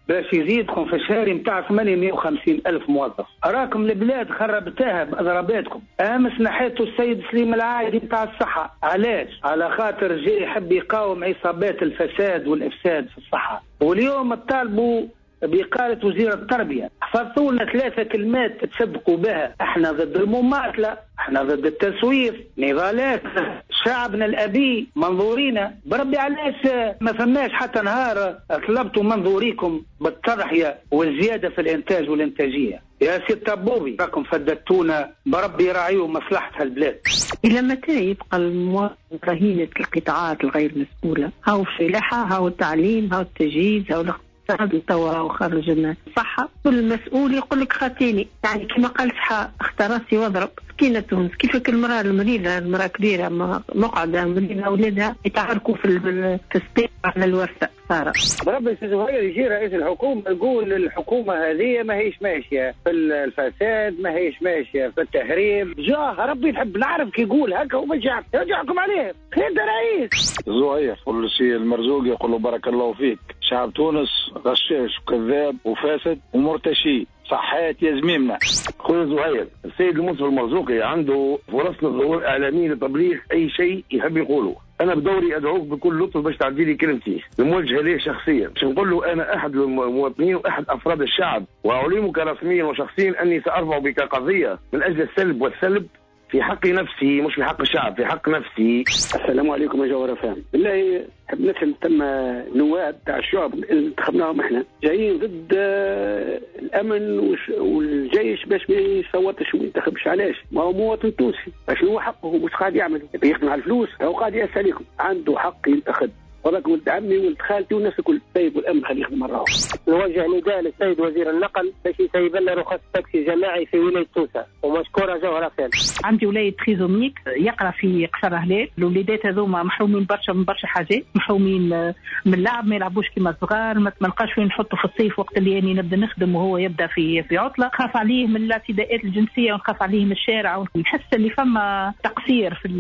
باش يزيدكم في الشهر نتاع ثمانمائة وخمسين ألف موظف. أراكم البلاد خربتها بأضراباتكم. أمس نحيتوا السيد سليم العايدي نتاع الصحة، علاش؟ على خاطر جاي يحب يقاوم عصابات الفساد والإفساد في الصحة. واليوم طالبوا بإقالة وزير التربية. حفظتوا لنا ثلاثة كلمات تسبقوا بها: احنا ضد المماطلة، احنا ضد التسويف، نضالات، شعبنا الأبي، منظورينا. بربي علاش ما فماش حتى نهار طلبتوا منظوريكم بالتضحية والزيادة في الإنتاج والإنتاجية؟ يا سي الطبوبي راكم فدتونا، بربي يراعيوا مصلحة هالبلاد. إلى متى يبقى المواطن رهينة القطاعات الغير مسؤولة؟ هاو الفلاحة، هاو التعليم، هاو التجهيز، هاو هذا توا وخرج الصحة. كل مسؤول يقول لك خاتيني، يعني كما قال صحة اختراسي واضرب. سكينة تونس كيفك المرأة المريضة، المرأة كبيرة مقعدة مريضة أولادها يتعاركوا في في السبيل على الورثة. صار بربي سي زهير يجي رئيس الحكومة يقول الحكومة هذه ما هيش ماشية في الفساد، ما هيش ماشية في التهريب. جاه ربي نحب نعرف كي يقول هكا وما يرجعكم عليه. خير ده رئيس زهير كل شيء المرزوق يقول له بارك الله فيك. شعب تونس غشاش وكذاب وفاسد ومرتشي. صحات يا زميمنا. خويا زهير، السيد المنصف المرزوقي عنده فرصة ظهور إعلامي لتبليغ أي شيء يحب يقوله. أنا بدوري أدعوك بكل لطف باش تعدي لي كلمتي الموجهة ليه شخصيا، باش نقول له أنا أحد المواطنين وأحد أفراد الشعب، وأعلمك رسميا وشخصيا أني سأرفع بك قضية من أجل السلب والسلب في حق نفسي، مش في حق الشعب، في حق نفسي. السلام عليكم يا جوهر فهم. بالله حب نسأل تم نواب تاع الشعب اللي انتخبناهم احنا جايين ضد الامن والجيش باش ما يصوتش وما ينتخبش. علاش؟ ما هو مواطن تونسي، شنو هو حقه؟ مش قاعد يعمل يقنع الفلوس، هو قاعد يسالكم. عنده حق ينتخب. وراك ولد عمي ولد خالتي والناس الكل. طيب والامن خليه يخدم مره واحده. نوجه نداء للسيد وزير النقل باش يسيب لنا رخص تاكسي جماعي في ولايه توسا. ومشكوره جوهره فهم. عندي ولايه تخيزوميك يقرا في قصر هلال. الوليدات هذوما محرومين برشا من برشا حاجات، محرومين من اللعب، ما يلعبوش كيما الصغار، ما نلقاش وين نحطوا في الصيف وقت اللي يعني نبدا نخدم وهو يبدا في في عطله. خاف عليه من الاعتداءات الجنسيه ونخاف عليه من الشارع، ونحس اللي فما تقصير في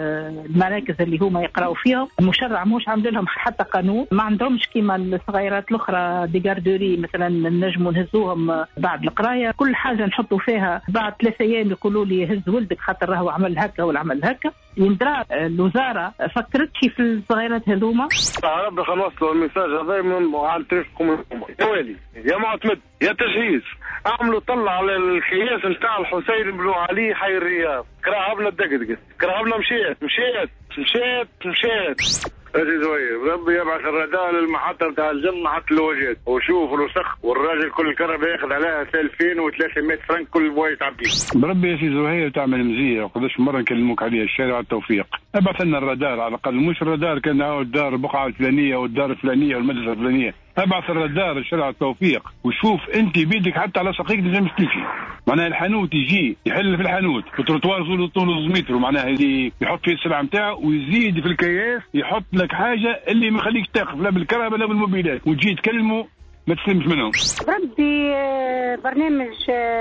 المراكز اللي هما يقراوا فيهم. المشرع مش عامل لهم حتى قانون، ما عندهمش كيما الصغيرات الاخرى دي جاردوري مثلا نجموا نهزوهم بعد القرايه. كل حاجه نحطوا فيها بعد ثلاث ايام يقولوا لي هز ولدك خاطر راهو عمل هكا ولا عمل هكا. يندرى الوزاره فكرتش في الصغيرات هذوما. يا رب خلصت الميساج هذا من عن تاريخكم يا والي يا معتمد يا تجهيز. اعملوا طلع على الكياس نتاع الحسين بن علي حي الرياض. كرهبنا الدقدقه، كرهبنا مشيت مشيت مشيت مشيت. أجي زوير ربي يبعث الرداء للمحطة بتاع الجم محطة الوجيد وشوف الوسخ والراجل كل كرة بياخذ عليها ألفين وثلاثمائة فرنك كل بوي تعبيه. بربي يا سي زهير تعمل مزية وقداش مرة نكلموك عليها الشارع التوفيق. ابعث لنا الرادار على الأقل، مش الرادار كان هو الدار البقعة الفلانية والدار الفلانية والمدرسة الفلانية. ابعث الرادار الشارع التوفيق وشوف انت بيدك حتى على شقيق تنجم تمشي. معناها الحانوت يجي يحل في الحانوت وتروتوار طوله طوله متر، معناها اللي يحط فيه السلعة نتاعه ويزيد في الكياس يحط لك حاجة اللي ما يخليك تاخذ لا بالكهرباء لا بالموبيلات، وتجي تكلمه ما تسلمش منهم. بربي برنامج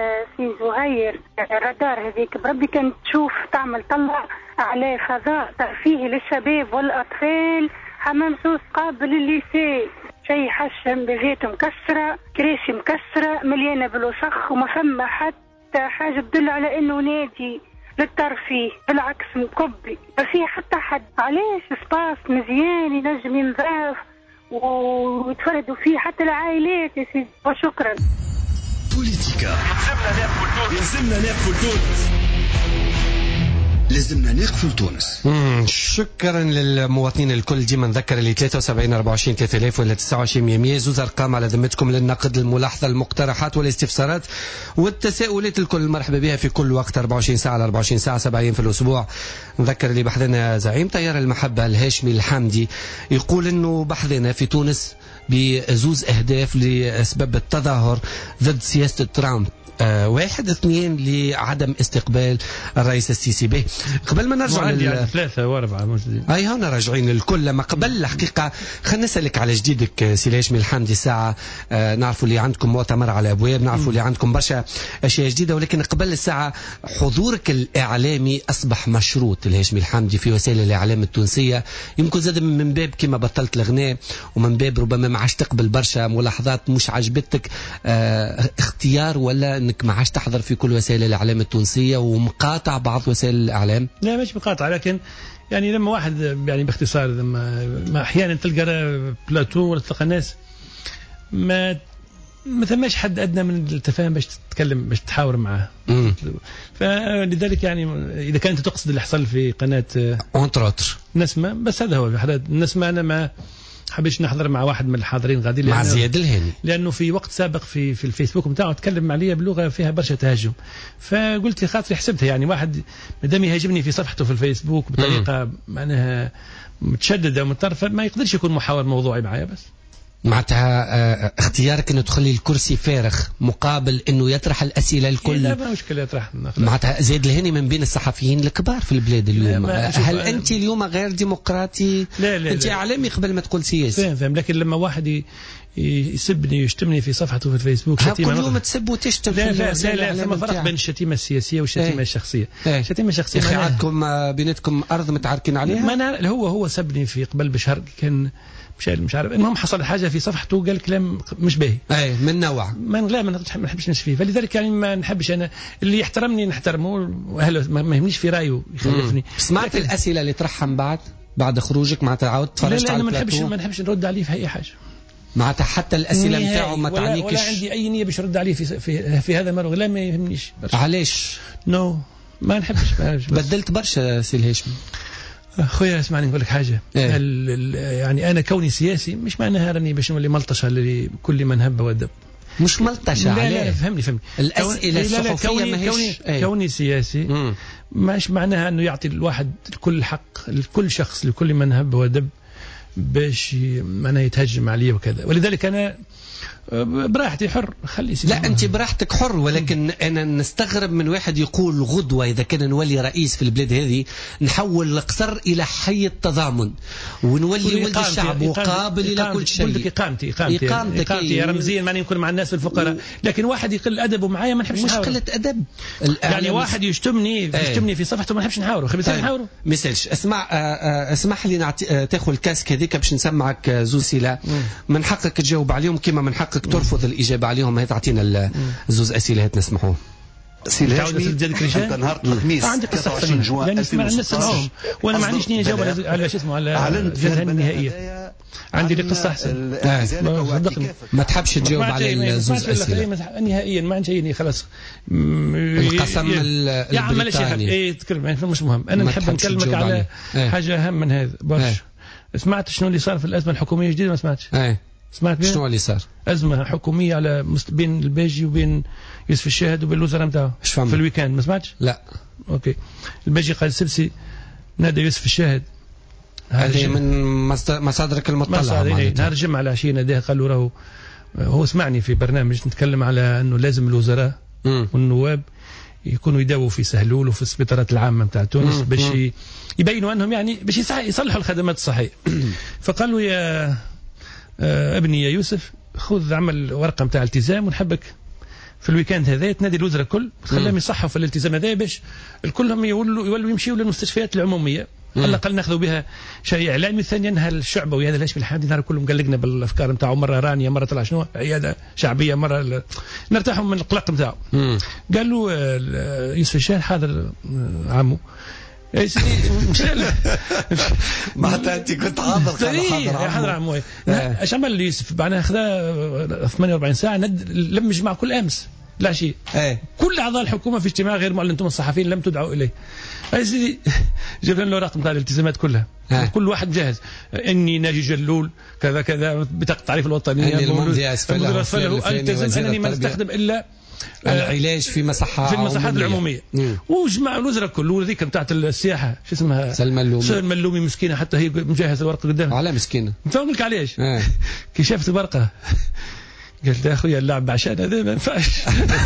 في زهير الرادار هذيك بربي كانت تشوف تعمل طلع على فضاء ترفيهي للشباب والأطفال، حمام سوس قابل للليسي، شيء حشم بجيت مكسرة، كراسي مكسرة مليانة بالوسخ وما فما حتى حاجة تدل على انه نادي للترفيه، بالعكس مكبي ما فيه حتى حد. علاش سباس مزيان ينجم ينضاف ويتفردوا فيه حتى العائلات يا سيدي. وشكرا. بوليتيكا لازمنا نقفل تونس، لازمنا نقفل تونس. شكرا للمواطنين الكل. ديما نذكر اللي ثلاثة وسبعين أربعة وعشرين ثلاثة آلاف ولا تسعة وعشرين مية زوز ارقام على ذمتكم للنقد، الملاحظه، المقترحات والاستفسارات والتساؤلات الكل مرحبا بها في كل وقت أربعة وعشرين ساعه على أربعة وعشرين ساعه سبع ايام في الاسبوع. نذكر اللي بحثنا زعيم تيار المحبه الهاشمي الحامدي يقول انه بحثنا في تونس بزوز اهداف لاسباب التظاهر ضد سياسه ترامب. آه واحد اثنين لعدم استقبال الرئيس السيسي به. قبل ما نرجع لل ثلاثة وأربعة موجودين. أي هنا راجعين الكل. لما قبل الحقيقة خلينا نسألك على جديدك سي الهاشمي الحامدي. ساعة آه نعرفوا اللي عندكم مؤتمر على أبواب، نعرفوا اللي عندكم برشا أشياء جديدة، ولكن قبل الساعة حضورك الإعلامي أصبح مشروط الهاشمي الحامدي في وسائل الإعلام التونسية، يمكن زاد من باب كما بطلت الغناء، ومن باب ربما ما عادش تقبل برشا ملاحظات مش عجبتك آه اختيار، ولا انك ما عادش تحضر في كل وسائل الإعلام التونسية ومقاطع بعض وسائل الإعلام؟ لا مش مقاطع، لكن يعني لما واحد يعني باختصار لما احيانا تلقى بلاتو ولا تلقى ناس ما ما ثماش حد ادنى من التفاهم باش تتكلم باش تحاور معاه. فلذلك يعني اذا كانت تقصد اللي حصل في قناه اونتروتر نسمة، بس هذا هو في نسمة. انا ما حبيتش نحضر مع واحد من الحاضرين غادي مع زياد الهاني، لانه في وقت سابق في في الفيسبوك نتاعو تكلم عليا بلغه فيها برشا تهجم. فقلت خاطري حسبتها يعني واحد مادام يهاجمني في صفحته في الفيسبوك بطريقه معناها متشدده ومتطرفه ما يقدرش يكون محاور موضوعي معايا. بس معناتها اختيارك انه تخلي الكرسي فارغ مقابل انه يطرح الاسئله الكل. لا ما مشكله يطرح. معناتها زياد الهاني من بين الصحفيين الكبار في البلاد اليوم. هل انت اليوم غير ديمقراطي؟ لا لا انت لا. اعلامي قبل ما تقول سياسي. فاهم فاهم، لكن لما واحد يسبني ويشتمني في صفحته في الفيسبوك شتيمه كل يوم تسب وتشتم. لا لا لا, لا ثم فرق بين الشتيمه السياسيه والشتيمه ايه؟ الشخصيه. ايه؟ الشتيمه الشخصيه يا عندكم بيناتكم ارض متعاركين عليها. ما نعرف. هو هو سبني في قبل بشهر كان مش مش عارف، المهم حصل حاجه في صفحته وقال كلام مش باهي. اي من نوع ما لا ما نحبش نمشي فيه، فلذلك يعني ما نحبش انا اللي يحترمني نحترمه، واهله ما يهمنيش في رايه يخالفني. سمعت الاسئله اللي طرحها من بعد بعد خروجك معناتها عاود تفرجت على البلاتو؟ لا لا ما نحبش ما نحبش نرد عليه في اي حاجه معناتها حتى الاسئله نتاعو ما تعنيكش. ولا عندي اي نيه باش نرد عليه في في, في هذا المره، لا ما يهمنيش. علاش؟ نو no. ما نحبش بدلت برشا سي الهاشمي. خويا اسمعني نقول لك حاجه. إيه؟ يعني انا كوني سياسي مش معناها راني باش نولي ملطشه لكل من هب ودب. مش ملطشه. لا لا فهمني فهمني الاسئله الصحفيه كوني ماهيش كوني, ايه؟ كوني سياسي مش معناها انه يعطي الواحد كل حق لكل شخص لكل من هب ودب باش معناها يتهجم عليه وكذا. ولذلك انا براحتي حر، خلي لا انت براحتك حر، ولكن انا نستغرب من واحد يقول غدوه اذا كان نولي رئيس في البلاد هذه نحول القصر الى حي التضامن ونولي ولد الشعب وقابل الى كل شيء. قلت لك اقامتي اقامتي اقامتك اقامتي رمزيا ماني نكون مع الناس الفقراء، لكن واحد يقل ادبه معايا ما نحبش نحاوره. مش قله ادب يعني واحد يشتمني يشتمني في صفحته ما نحبش نحاوره. خبيث نحاوره ما يسالش. اسمع اسمح لي نعطي تاخذ الكاسك هذيك باش نسمعك زوز اسئله من حقك تجاوب عليهم كما من حقك ترفض الإجابة عليهم. هي تعطينا الزوز أسئلة هات نسمعوهم. سي الهاشمي انت نهار الخميس ثلاثة وعشرين جوان ألفين وستطاش وانا ما عنديش نيه نجاوب على شو اسمه على الجهه النهائيه. عندي لي قصه احسن. صدقني ما تحبش تجاوب على الزوز اسئله نهائيا ما عنديش نيه خلاص. القسم البريطاني اي تكلم مش مهم. انا نحب نكلمك على حاجه اهم من هذا برش. سمعت شنو اللي صار في الازمه الحكوميه الجديده؟ ما سمعتش. سمعت شنو اللي صار؟ أزمة حكومية على مست... بين الباجي وبين يوسف الشاهد وبين الوزراء نتاعو في الويكاند. ما سمعتش؟ لا. اوكي. الباجي قال سبسي نادى يوسف الشاهد. هذه من مصادرك المطلعة. نهار الجمعة على عشية ناداه قال له راهو هو سمعني في برنامج نتكلم على أنه لازم الوزراء م. والنواب يكونوا يداووا في سهلول وفي السبيطارات العامة نتاع تونس باش يبينوا أنهم يعني باش يصلحوا الخدمات الصحية. فقالوا يا ابني يا يوسف خذ عمل ورقه نتاع التزام ونحبك في الويكاند هذا تنادي الوزراء الكل تخليهم يصحوا في الالتزام هذا باش الكلهم يولوا يولوا يمشيوا للمستشفيات العموميه. على الاقل ناخذوا بها شيء اعلامي. ثانيا الشعبوي هذا الهاشمي الحامدي نهار كلهم قلقنا بالافكار نتاعو، مره رانيه مره طلع شنو عياده شعبيه مره نرتاحوا من القلق نتاعو. قال له يوسف الشاهد حاضر عمو يا سيدي مش معناتها انت كنت حاضر حاضر حاضر عموي. اش عمل يوسف معناها خذا ثمانية وأربعين ساعه لم يجمع كل امس العشيه كل اعضاء الحكومه في اجتماع غير معلن، انتم الصحفيين لم تدعوا اليه. يا سيدي جاب لنا الوراق نتاع الالتزامات كلها كل واحد جاهز. اني ناجي جلول كذا كذا بطاقه التعريف الوطنيه الماضي اسفله التزم انني ما نستخدم الا العلاج في مصحة في المصحات العمومية. وجمع الوزراء كله ذيك نتاعت السياحة شو اسمها سلمى اللومي. سلمى اللومي مسكينة حتى هي مجهزة الورقة قدامها. على مسكينة نفهمك عليش كي شافت الورقة قلت يا اخويا اللعب عشان هذا ما ينفعش.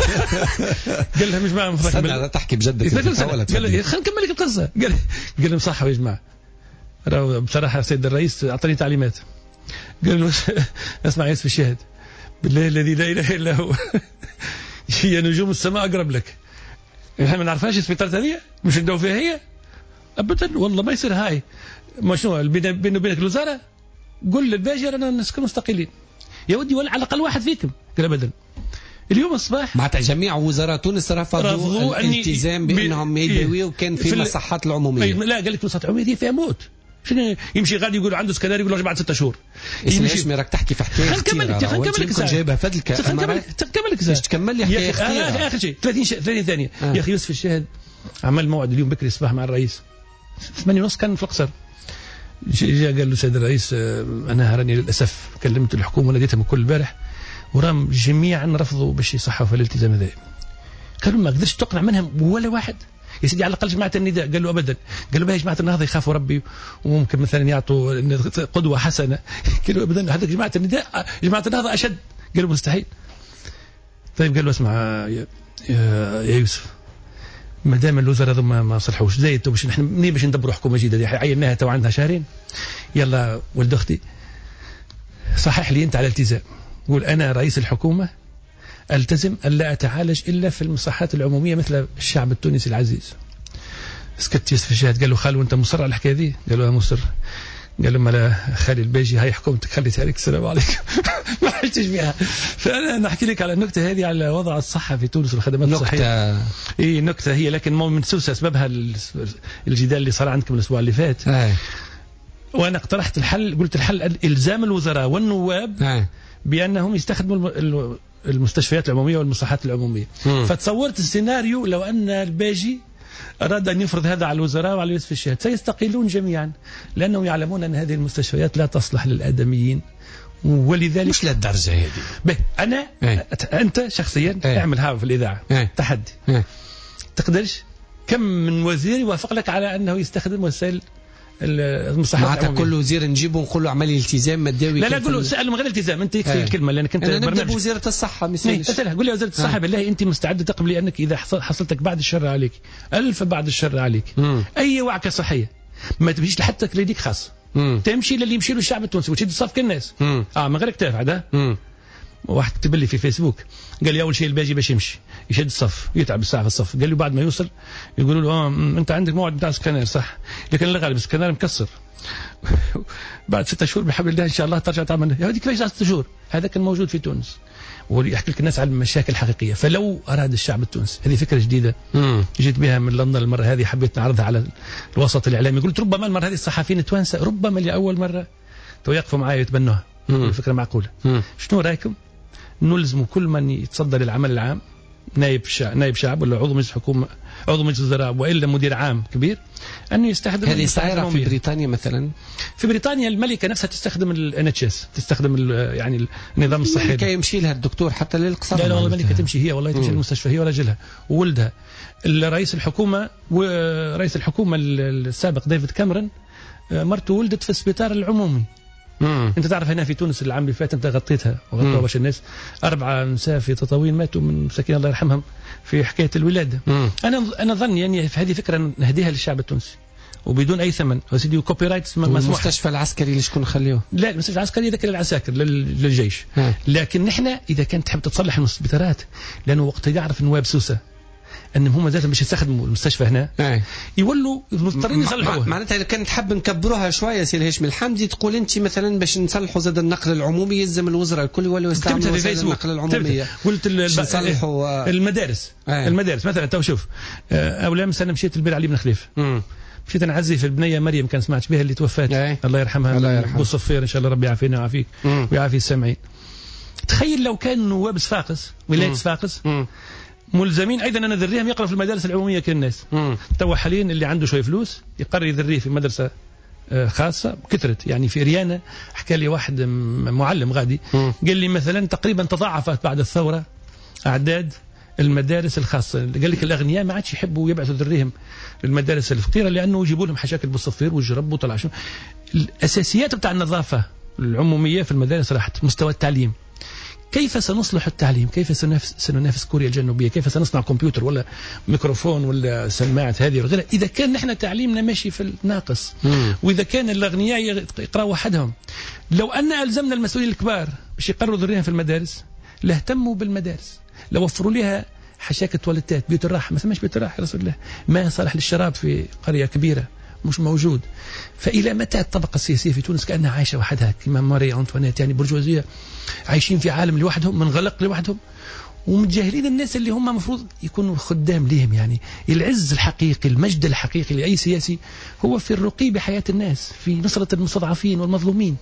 قال لها مش معهم استنى تحكي بجدك. قال لي خلينا نكمل لك القصه. قال قال لهم صحوا يا جماعه، راهو بصراحه السيد الرئيس اعطاني تعليمات. قال له اسمع يوسف الشاهد، بالله الذي لا اله الا هو هي نجوم السماء اقرب لك. احنا ما نعرفهاش السبيطارات هذه، مش نداو فيها هي ابدا والله ما يصير. هاي ما شنو بيني وبينك الوزاره، قول للباجي رانا نسكن مستقلين يا ودي، ولا على الاقل واحد فيكم. قال ابدا. اليوم الصباح معناتها جميع وزراء تونس رفضوا الالتزام بانهم يداويوا كان في, في المصحات العموميه. لا قال لك المصحات العموميه دي فيها موت. شنو يمشي غادي يقول عنده سكناري يقول له بعد ستة شهور. يمشي راك تحكي في حكايه كثيره. خلينا نكمل جايبها فدلك نكمل باش تكمل لي حكايه كثيره. اخر شيء ثلاثين ثلاثين ثانيه. يا اخي يوسف الشاهد عمل موعد اليوم بكري الصباح مع الرئيس ثمانية ونص كان في القصر. جاء قال له سيد الرئيس انا راني للاسف كلمت الحكومه وناديتهم كل البارح ورام جميعا رفضوا باش يصحوا في الالتزام هذا. قالوا ما قدرتش تقنع منهم ولا واحد. يا سيدي على الاقل جماعه النداء. قال له ابدا. قال له يا جماعه النهضه يخافوا ربي وممكن مثلا يعطوا قدوه حسنه. قال له ابدا هذا جماعه النداء جماعه النهضه اشد. قال له مستحيل. طيب قال له اسمع يا, يا يوسف، ما دام الوزراء ما, ما صلحوش زايد باش نحن منين باش ندبروا حكومه جديده عيناها تو عندها شهرين. يلا ولد اختي صحح لي انت على الالتزام، قول انا رئيس الحكومه التزم الا اتعالج الا في المصحات العموميه مثل الشعب التونسي العزيز. سكت يوسف الشاهد. قال له خالو انت مصر على الحكايه دي؟ قال له مصر. قال له ما خالي الباجي هاي حكومتك خليتها لك السلام عليكم. ما حلتش بها. فانا نحكي لك على النكته هذه على وضع الصحه في تونس والخدمات الصحيه. اي نكته هي لكن مو منسوسه اسبابها الجدال اللي صار عندكم الاسبوع اللي فات. أي. وانا اقترحت الحل، قلت الحل الزام الوزراء والنواب أي. بانهم يستخدموا المستشفيات العموميه والمصحات العموميه. م. فتصورت السيناريو لو ان الباجي أراد أن يفرض هذا على الوزراء وعلى يوسف الشاهد سيستقيلون جميعا، لأنهم يعلمون أن هذه المستشفيات لا تصلح للآدميين، ولذلك مش للدرجة هذه. به أنا ايه. أنت شخصيا ايه. اعمل هذا في الإذاعة ايه. تحدي ايه. تقدرش كم من وزير يوافق لك على أنه يستخدم وسائل المصحات معناتها كل وزير نجيبه ونقول له اعمل لي التزام مداوي. لا لا قول له سأله من غير التزام انت يكفي ايه. الكلمه لانك انت برنامج وزاره الصحه مثلا. قول لي يا وزاره الصحه بالله انت مستعده تقبلي انك اذا حصلتك بعد الشر عليك الف بعد الشر عليك مم. اي وعكه صحيه ما تمشيش لحتى كلينيك خاص، مم. تمشي للي يمشي له الشعب التونسي وتشد صف الناس مم. اه من غير كتاف هذا. واحد كتب لي في فيسبوك قال لي اول شيء الباجي باش يمشي يشد الصف يتعب الساعه في الصف. قال لي بعد ما يوصل يقولوا له اه انت عندك موعد بتاع سكانير صح، لكن الغالب السكانير مكسر. بعد ستة شهور بحول الله ان شاء الله ترجع تعمل. يا هذيك ليش ستة شهور؟ هذا كان موجود في تونس ويحكي لك الناس على المشاكل الحقيقيه. فلو اراد الشعب التونسي، هذه فكره جديده مم. جيت بها من لندن المره هذه، حبيت نعرضها على الوسط الاعلامي. قلت ربما المره هذه الصحفيين التوانسه ربما لاول مره توقفوا معي يتبنوها. الفكره معقوله. مم. شنو رايكم نلزم كل من يتصدى للعمل العام نائب شعب نائب شعب ولا عضو مجلس حكومه عضو مجلس وزراء والا مدير عام كبير انه يستخدم. هذه صايره في بريطانيا مثلا. في بريطانيا الملكه نفسها تستخدم الان اتش اس، تستخدم يعني النظام الصحي. الملكه يمشي لها الدكتور حتى للقصر. لا لا والله الملكه تمشي هي والله تمشي المستشفى هي وراجلها وولدها. رئيس الحكومه ورئيس الحكومه السابق ديفيد كاميرون مرته ولدت في السبيطار العمومي. مم. انت تعرف هنا في تونس العام اللي فات انت غطيتها وغطوها باش الناس اربعه نساء في تطاوين ماتوا من مساكين الله يرحمهم في حكايه الولاده. مم. انا انا ظني يعني في هذه فكره نهديها للشعب التونسي وبدون اي ثمن سيدي كوبي رايت مسموح. المستشفى العسكري اللي شكون نخليه؟ لا المستشفى العسكري ذاك للعساكر للجيش. ها. لكن نحن اذا كانت تحب تصلح المسبترات لانه وقت يعرف نواب سوسه ان هم ذاتهم باش يستخدموا المستشفى هنا ايه. يولوا مضطرين يصلحوها. معناتها اذا كانت حاب نكبروها شويه سي الهاشم الحمدي تقول انت مثلا باش نصلحوا زاد النقل العمومي يلزم الوزراء الكل يولوا يستعملوا وسائل النقل العموميه. قلت نصلحوا المدارس ايه. المدارس مثلا تو شوف اول امس انا مشيت البير علي بن خليفه مشيت نعزي في البنيه مريم كان سمعت بها اللي توفات ايه. الله يرحمها الله يرحمها ابو صفير ان شاء الله ربي يعافينا ويعافيك ويعافي السامعين. تخيل لو كان نواب صفاقس ولايه صفاقس ملزمين ايضا ان ذريهم يقرأ في المدارس العموميه كالناس. تو حاليا اللي عنده شويه فلوس يقرر يذريه في مدرسه خاصه كثرت. يعني في ريانه حكى لي واحد معلم غادي قال لي مثلا تقريبا تضاعفت بعد الثوره اعداد المدارس الخاصه. قال لك الاغنياء ما عادش يحبوا يبعثوا ذريهم للمدارس الفقيره لانه يجيبوا لهم حشاكل بالصفير والجرب وطلع شنو. الاساسيات بتاع النظافه العموميه في المدارس راحت. مستوى التعليم كيف سنصلح التعليم؟ كيف سننافس, سننافس كوريا الجنوبية؟ كيف سنصنع كمبيوتر ولا ميكروفون ولا سماعة هذه وغيرها إذا كان نحن تعليمنا ماشي في الناقص؟ وإذا كان الأغنياء يقرأوا وحدهم. لو أن ألزمنا المسؤولين الكبار باش يقروا ذريهم في المدارس لاهتموا بالمدارس، لو وفروا لها حشاكة تواليتات، بيوت الراحة، ما ثماش بيوت الراحة يا رسول الله، ما صالح للشراب في قرية كبيرة مش موجود. فإلى متى الطبقة السياسية في تونس كأنها عايشة وحدها كما ماري أنطوانيت، يعني برجوازية عايشين في عالم لوحدهم منغلق لوحدهم ومتجاهلين الناس اللي هم مفروض يكونوا خدام لهم. يعني العز الحقيقي المجد الحقيقي لأي سياسي هو في الرقي بحياة الناس، في نصرة المستضعفين والمظلومين.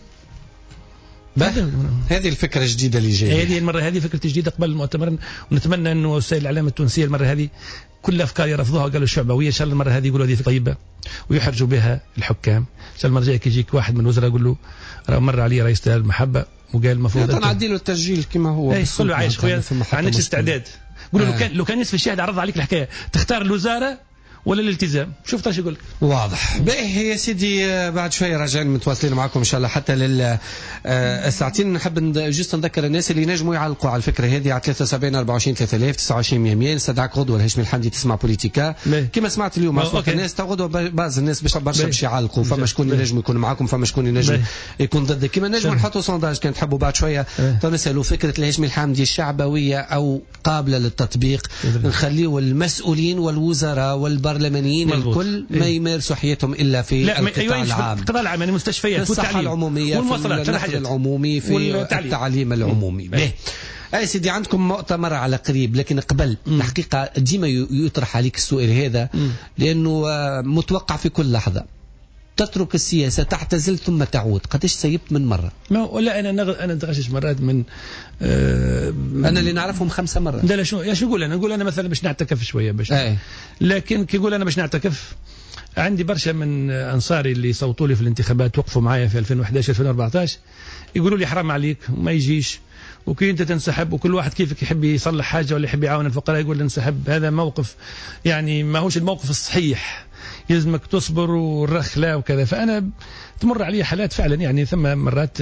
هذه الفكرة الجديدة اللي جاية، هذه المرة هذه فكرة جديدة قبل المؤتمر، ونتمنى أنه وسائل الإعلام التونسية المرة هذه كل أفكار يرفضوها قالوا الشعبوية، إن شاء الله المرة هذه يقولوا هذه طيبة ويحرجوا بها الحكام. إن شاء الله المرة الجاية يجيك واحد من الوزراء يقول له مر علي رئيس المحبة وقال المفروض نعدي له التسجيل كما هو، قول له عايش خويا ما عندكش استعداد، قول له لو كان لو كان يوسف الشاهد عرض عليك الحكاية تختار الوزارة ولا الالتزام؟ شوف ايش يقول لك. واضح. باهي يا سيدي، بعد شويه راجعين متواصلين معكم ان شاء الله حتى لل الساعتين. نحب جست نذكر الناس اللي نجموا يعلقوا على الفكره هذه على ثلاثة وسبعين أربعة وعشرين ثلاثة آلاف تسعة وعشرين مية مية. نستدعك غدوه الهاشمي الحمدي تسمع بوليتيكا كما سمعت اليوم مع صوت الناس. تو غدوه بعض الناس باش برشا باش يعلقوا، فما شكون ينجم يكون معكم، فما شكون ينجم يكون ضدك. كما نجموا نحطوا سونداج كان تحبوا بعد شويه تو نسالوا فكره الهاشمي الحمدي الشعبويه او قابله للتطبيق، نخليوا المسؤولين والوزراء والبرلمانيين كل ما يمارسوا حياتهم الا في القطاع العام، القطاع العام يعني مستشفيات الصحه العموميه والنقل العمومي في والتعليم. التعليم العمومي. باهي اي سيدي، عندكم مؤتمر على قريب، لكن قبل الحقيقه ديما يطرح عليك السؤال هذا لانه متوقع في كل لحظه. تترك السياسة تعتزل ثم تعود، قديش سيبت من مرة؟ ما ولا أنا نغ... أنا دغشش مرات من آه أنا اللي نعرفهم خمسة مرات. لا لا شو يا شو أقول أنا أقول أنا مثلا باش نعتكف شوية باش أي. لكن كي يقول أنا باش نعتكف عندي برشا من أنصاري اللي صوتوا لي في الانتخابات وقفوا معايا في ألفين وإحدى عشر ألفين وأربعة عشر يقولوا لي حرام عليك وما يجيش وكي أنت تنسحب، وكل واحد كيفك يحب يصلح حاجة ولا يحب يعاون الفقراء يقول انسحب. هذا موقف يعني ما هوش الموقف الصحيح، يلزمك تصبر والرخ لا وكذا. فأنا تمر علي حالات فعلا يعني ثم مرات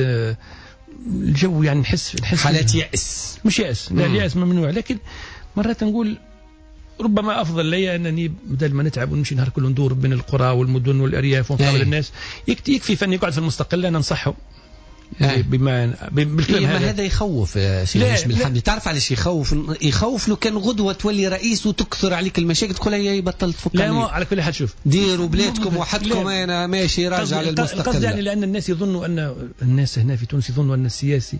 الجو يعني نحس نحس حالات يأس، مش يأس لا اليأس ممنوع، لكن مرات نقول ربما أفضل لي أنني بدل ما نتعب ونمشي نهار كله ندور بين القرى والمدن والأرياف ونقابل الناس، يكفي فني يقعد في المستقل أنا ننصحه بما بالكلام إيه هذا. هذا يخوف سي هاشمي الحمدي. تعرف علاش يخوف؟ يخوف لو كان غدوه تولي رئيس وتكثر عليك المشاكل تقول هي بطلت تفكرني. لا على كل حال شوف ديروا بلادكم وحدكم انا ماشي راجع للمستقل. قصدي يعني لان الناس يظنوا ان الناس هنا في تونس يظنوا ان السياسي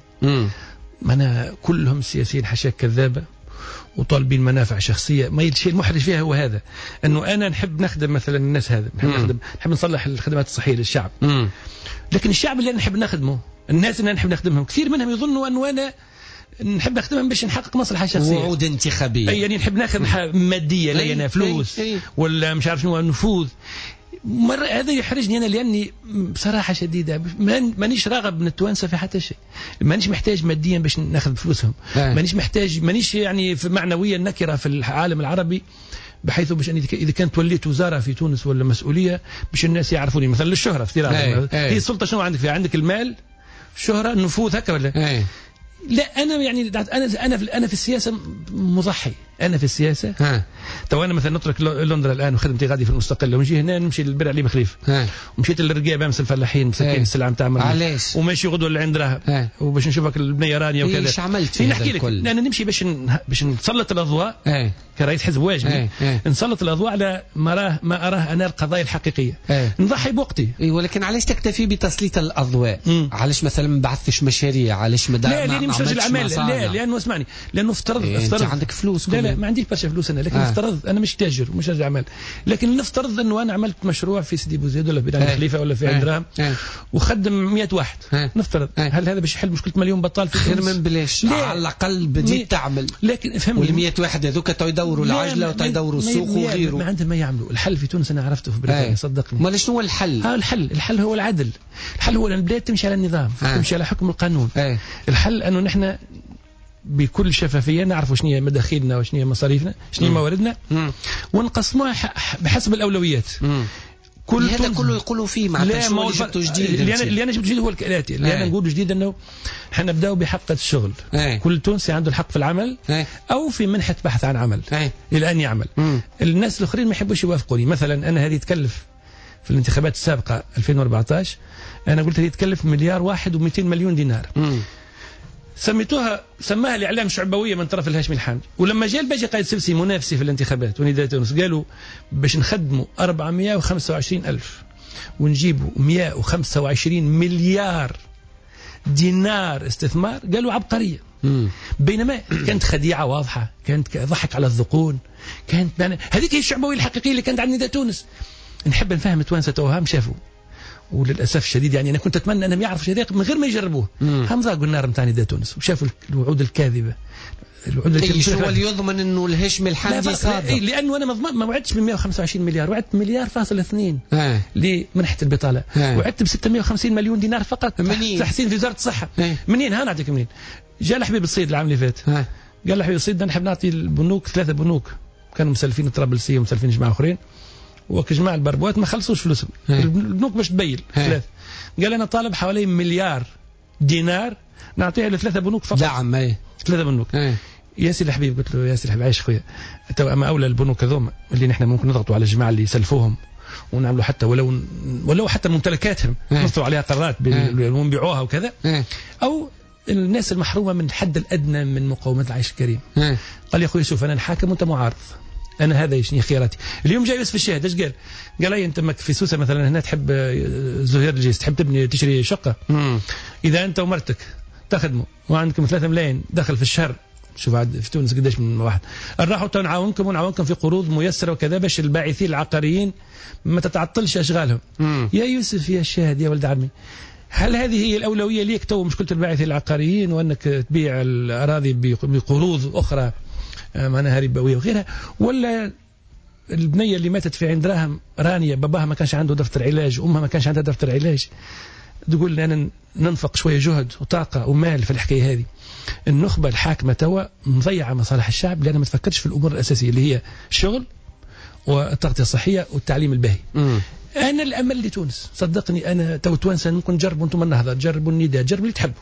انا كلهم السياسيين حشاك كذابه وطالبين منافع شخصيه. ما الشيء المحرج فيها هو هذا، انه انا نحب نخدم مثلا الناس هذا نحب نخدم نحب نصلح الخدمات الصحيه للشعب، مم. لكن الشعب اللي نحب نخدمه الناس اللي نحب نخدمهم كثير منهم يظنوا انه انا نحب نخدمهم باش نحقق مصلحه شخصيه، وعود انتخابيه. اي يعني نحب ناخذ ماديه لينا فلوس ولا مش عارف شنو نفوذ. مرة هذا يحرجني أنا لأني بصراحة شديدة مانيش راغب من التوانسة في حتى شيء، مانيش محتاج ماديا باش ناخذ فلوسهم، مانيش محتاج مانيش يعني في معنويا نكرة في العالم العربي بحيث باش أني إذا كانت وليت وزارة في تونس ولا مسؤولية باش الناس يعرفوني مثلا للشهرة افتراض. هي السلطة شنو عندك فيها؟ عندك المال الشهرة النفوذ هكا ولا؟ أي. لا أنا يعني أنا أنا في أنا في السياسة مضحي. أنا في السياسة ها. تو أنا مثلا نترك لندن الآن وخدمتي غادي في المستقل، ونجي هنا نمشي للبر علي بخليف، ومشيت للرقاب أمس الفلاحين مسكين السلعة نتاع علاش وماشي غدوة اللي عند رهب وباش نشوفك البنية رانية وكذا. ايش عملت في نحكي لك أنا نمشي باش باش نسلط الأضواء ايه. كرئيس حزب واجبي ايه. نسلط الأضواء على ما راه ما أراه أنا القضايا الحقيقية ايه. نضحي بوقتي اي. ولكن علاش تكتفي بتسليط الأضواء؟ مم. علاش مثلا ما بعثتش مشاريع؟ علاش ما لا لاني مش رجل اعمال، لا لانه اسمعني لانه افترض ايه افترض انت عندك فلوس. لا لا ما عنديش برشا فلوس انا، لكن آه. افترض انا مش تاجر ومش رجل اعمال، لكن نفترض انه انا عملت مشروع في سيدي بوزيد ولا في بلاد الخليفه ولا في عندرام وخدم مئة واحد آه. نفترض آه. هل هذا باش يحل مشكله مليون بطال في خير من بلاش؟ على الاقل بديت تعمل. لكن فهمني وال مئة واحد هذوك تو يدوروا العجله وتو يدوروا السوق وغيره، ما عندهم ما يعملوا. الحل في تونس انا عرفته في بريطانيا صدقني. ما شنو هو الحل؟ اه الحل الحل هو العدل. الحل هو ان البلاد تمشي على النظام آه. تمشي على حكم القانون آه. الحل انه نحن بكل شفافيه نعرفوا شنو هي مداخيلنا وشنو هي مصاريفنا شنو هي مواردنا ونقسموها بحسب الاولويات. مم. كل هذا كله يقولوا فيه مع لا ما اللي جبته جديد. اللي انا اللي انا جبته جديد هو الاتي اللي انا نقوله جديد انه احنا نبداو بحق الشغل. أي. كل تونسي عنده الحق في العمل أي. او في منحه بحث عن عمل أي. الى ان يعمل. مم. الناس الاخرين ما يحبوش يوافقوني. مثلا انا هذه تكلف في الانتخابات السابقه ألفين وأربعة عشر انا قلت هذه تكلف مليار واحد ومئتين مليون دينار. مم. سميتوها سماها الاعلام شعبويه من طرف الهاشمي الحامدي. ولما جاء الباجي قايد سبسي منافسي في الانتخابات ونداء تونس قالوا باش نخدموا أربعمائة وخمسة وعشرين ألف ونجيبوا مئة وخمسة وعشرين مليار دينار استثمار، قالوا عبقريه. مم. بينما كانت خديعه واضحه، كانت ضحك على الذقون، كانت هذيك هي الشعبويه الحقيقيه اللي كانت عند نداء تونس. نحب نفهم توانسه توهم شافوا، وللاسف الشديد يعني انا كنت اتمنى انهم يعرفوا شيء من غير ما يجربوه. هم ذاقوا النار نتاع نداء تونس وشافوا الوعود الكاذبه. الوعود الكاذبه شو اللي يضمن انه الهاشمي الحامدي صادق؟ لانه انا ما وعدتش ب مئة وخمسة وعشرين مليار، وعدت مليار فاصل اثنين آه. لمنحه البطاله. آه. وعدت ب ستمائة وخمسين مليون دينار فقط تحسين في وزاره الصحه. آه. منين؟ ها نعطيك منين. جاء الحبيب الصيد العام اللي فات. آه. قال الحبيب الصيد نحب نعطي البنوك ثلاثه بنوك كانوا مسلفين الطرابلسيه ومسلفين جماعه اخرين وكجماعه البربوات ما خلصوش فلوسهم. آه. البنوك باش تبين ثلاث. قال انا طالب حوالي مليار دينار نعطيها لثلاثه بنوك فقط. دعم. اي ثلاثه بنوك. اي ياسر الحبيب قلت له ياسر الحبيب عايش خويا تو اما اولى البنوك هذوما اللي نحن ممكن نضغطوا على الجماعه اللي يسلفوهم ونعملوا حتى ولو ولو حتى ممتلكاتهم نصروا عليها قرارات ونبيعوها وكذا. او الناس المحرومه من الحد الادنى من مقاومه العيش الكريم. قال يا اخوي شوف انا حاكم وانت معارض، انا هذا يشني خياراتي. اليوم جاي يوسف الشاهد ايش قال؟ قال لي انت في سوسه مثلا هنا تحب زهير الجيس تحب تبني تشتري شقه. مم. اذا انت ومرتك تخدموا وعندكم ثلاثة ملايين دخل في الشهر، شوف عاد في تونس قداش من واحد نروحوا نعاونكم ونعاونكم في قروض ميسره وكذا باش الباعثين العقاريين ما تتعطلش اشغالهم. مم. يا يوسف يا الشاهد يا ولد عمي، هل هذه هي الاولويه ليك تو مشكله الباعثين العقاريين وانك تبيع الاراضي بقروض اخرى معناها ربويه وغيرها، ولا البنيه اللي ماتت في عين دراهم رانيه باباها ما كانش عنده دفتر علاج وامها ما كانش عندها دفتر علاج، تقول انا ننفق شويه جهد وطاقه ومال في الحكايه هذه. النخبه الحاكمه توا مضيعه مصالح الشعب لانها ما تفكرش في الامور الاساسيه اللي هي الشغل والتغطيه الصحيه والتعليم الباهي. مم. انا الامل لتونس، صدقني انا تو توانسه ممكن تجربوا انتم النهضه، تجربوا النداء، جربوا اللي تحبوا،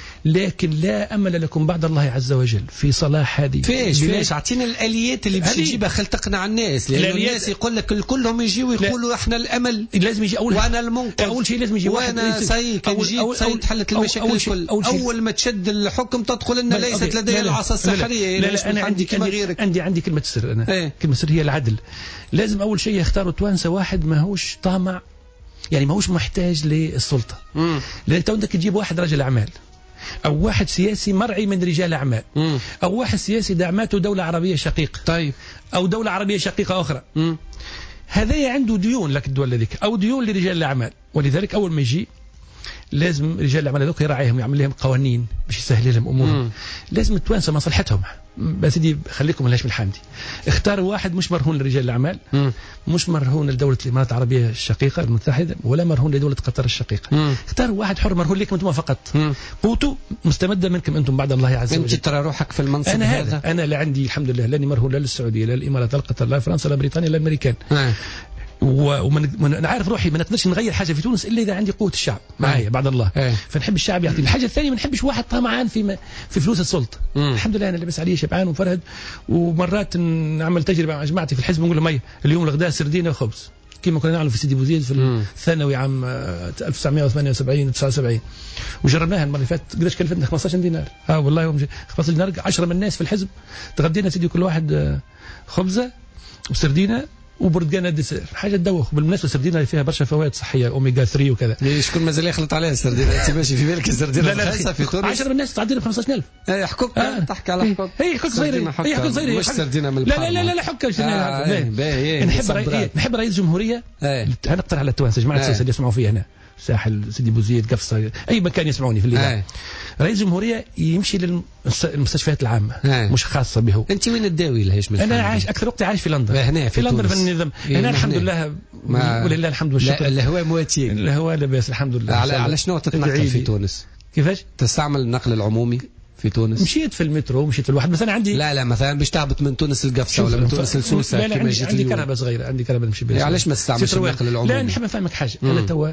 لكن لا امل لكم بعد الله عز وجل في صلاح هذه. فيش فيش اعطينا الاليات اللي باش تجيبها خل تقنع الناس، لان الناس يقول لك كلهم يجيوا يقولوا احنا الامل لازم يجي اول وانا المنقذ اول شيء لازم يجي واحد وانا سي كان جيت سي تحلت المشاكل الكل. أول, أول ما تشد الحكم تدخل لنا ليست لدي العصا السحريه. لا, لا, لا انا عندي كما غيرك عندي عندي كلمه سر انا ايه؟ كلمه سر هي العدل. لازم اول شيء يختاروا توانسه واحد ماهوش طامع، يعني ماهوش محتاج للسلطه. مم. لان انت بدك تجيب واحد رجل اعمال أو واحد سياسي مرعي من رجال أعمال، مم. أو واحد سياسي دعمته دولة عربية شقيقة، طيب، أو دولة عربية شقيقة أخرى. مم. هذا عنده ديون لك الدولة ذيك أو ديون لرجال الأعمال، ولذلك أول ما يجي لازم رجال الأعمال هذوك يراعيهم، يعمل لهم قوانين باش يسهل لهم أمورهم. لازم توانسوا مصلحتهم. بس سيدي خليكم الهاشمي الحامدي، اختاروا واحد مش مرهون لرجال الأعمال، مم. مش مرهون لدولة الإمارات العربية الشقيقة المتحدة، ولا مرهون لدولة قطر الشقيقة. مم. اختاروا واحد حر مرهون لكم أنتم فقط. مم. قوته مستمدة منكم أنتم بعد الله عز وجل. أنت ترى روحك في المنصب أنا هذا. هذا أنا لا عندي الحمد لله لاني مرهون لا للسعودية لا للإمارات لا لقطر لا فرنسا لا بريطانيا لا الأمريكان. آه. ومن عارف روحي ما نقدرش نغير حاجه في تونس الا اذا عندي قوه الشعب معايا بعد الله. أيه. فنحب الشعب يعطي. الحاجه الثانيه ما نحبش واحد طمعان في في فلوس السلطه. مم. الحمد لله انا لابس عليه شبعان وفرهد، ومرات نعمل تجربه مع جماعتي في الحزب نقول لهم مي اليوم الغداء سردينه وخبز كما كنا نعمل في سيدي بوزيد في مم. الثانوي عام ألف وتسعمائة وثمانية وسبعين تسعة وسبعين، وجربناها المره اللي فاتت. قداش كلفتنا؟ خمسة عشر دينار. اه والله يوم خمسة عشر دينار عشرة من الناس في الحزب تغدينا سيدي كل واحد خبزه وسردينه وبرتقانه ديسير، حاجه تدوخ. بالمناسبه السردينه فيها برشا فوائد صحيه اوميجا ثلاثة وكذا. شكون مازال يخلط عليها السردينه؟ انت ماشي في بالك السردينه رخيصه في تونس؟ عشرة من الناس تعدي ب خمسة عشر ألف. اي حكوك آه. تحكي على حكوك. هي حكوك صغيره، هي حكوك صغيره، مش سردينه من البحر. لا لا لا لا حكوك. آه نحب رئيس نحب رئيس جمهوريه. نقترح على التوانسه جماعه السوسه اللي يسمعوا فيها هنا ساحل سيدي بوزيد قفصه اي مكان يسمعوني في الاذاعه. رئيس جمهوريه يمشي للمستشفيات العامه آه. مش خاصه به. انت وين الداوي الهاشمي؟ انا عايش اكثر وقتي عايش في لندن. هنا في, في لندن في النظام هنا الحمد لله ولله الحمد والشكر. الهواء مواتيك؟ الهواء لاباس الحمد لله. على على شنو تتنقل في تونس؟ كيفاش تستعمل النقل العمومي؟ في تونس؟ مشيت في المترو، مشيت في الواحد، بس انا عندي لا لا مثلا باش تهبط من تونس لقفصه ولا من تونس لسوسه لا لا عندي, عندي كهرباء صغيره، عندي كهرباء نمشي بها. علاش ما تستعملش النقل العمومي؟ لا نحب نفهمك حاجه، انا توا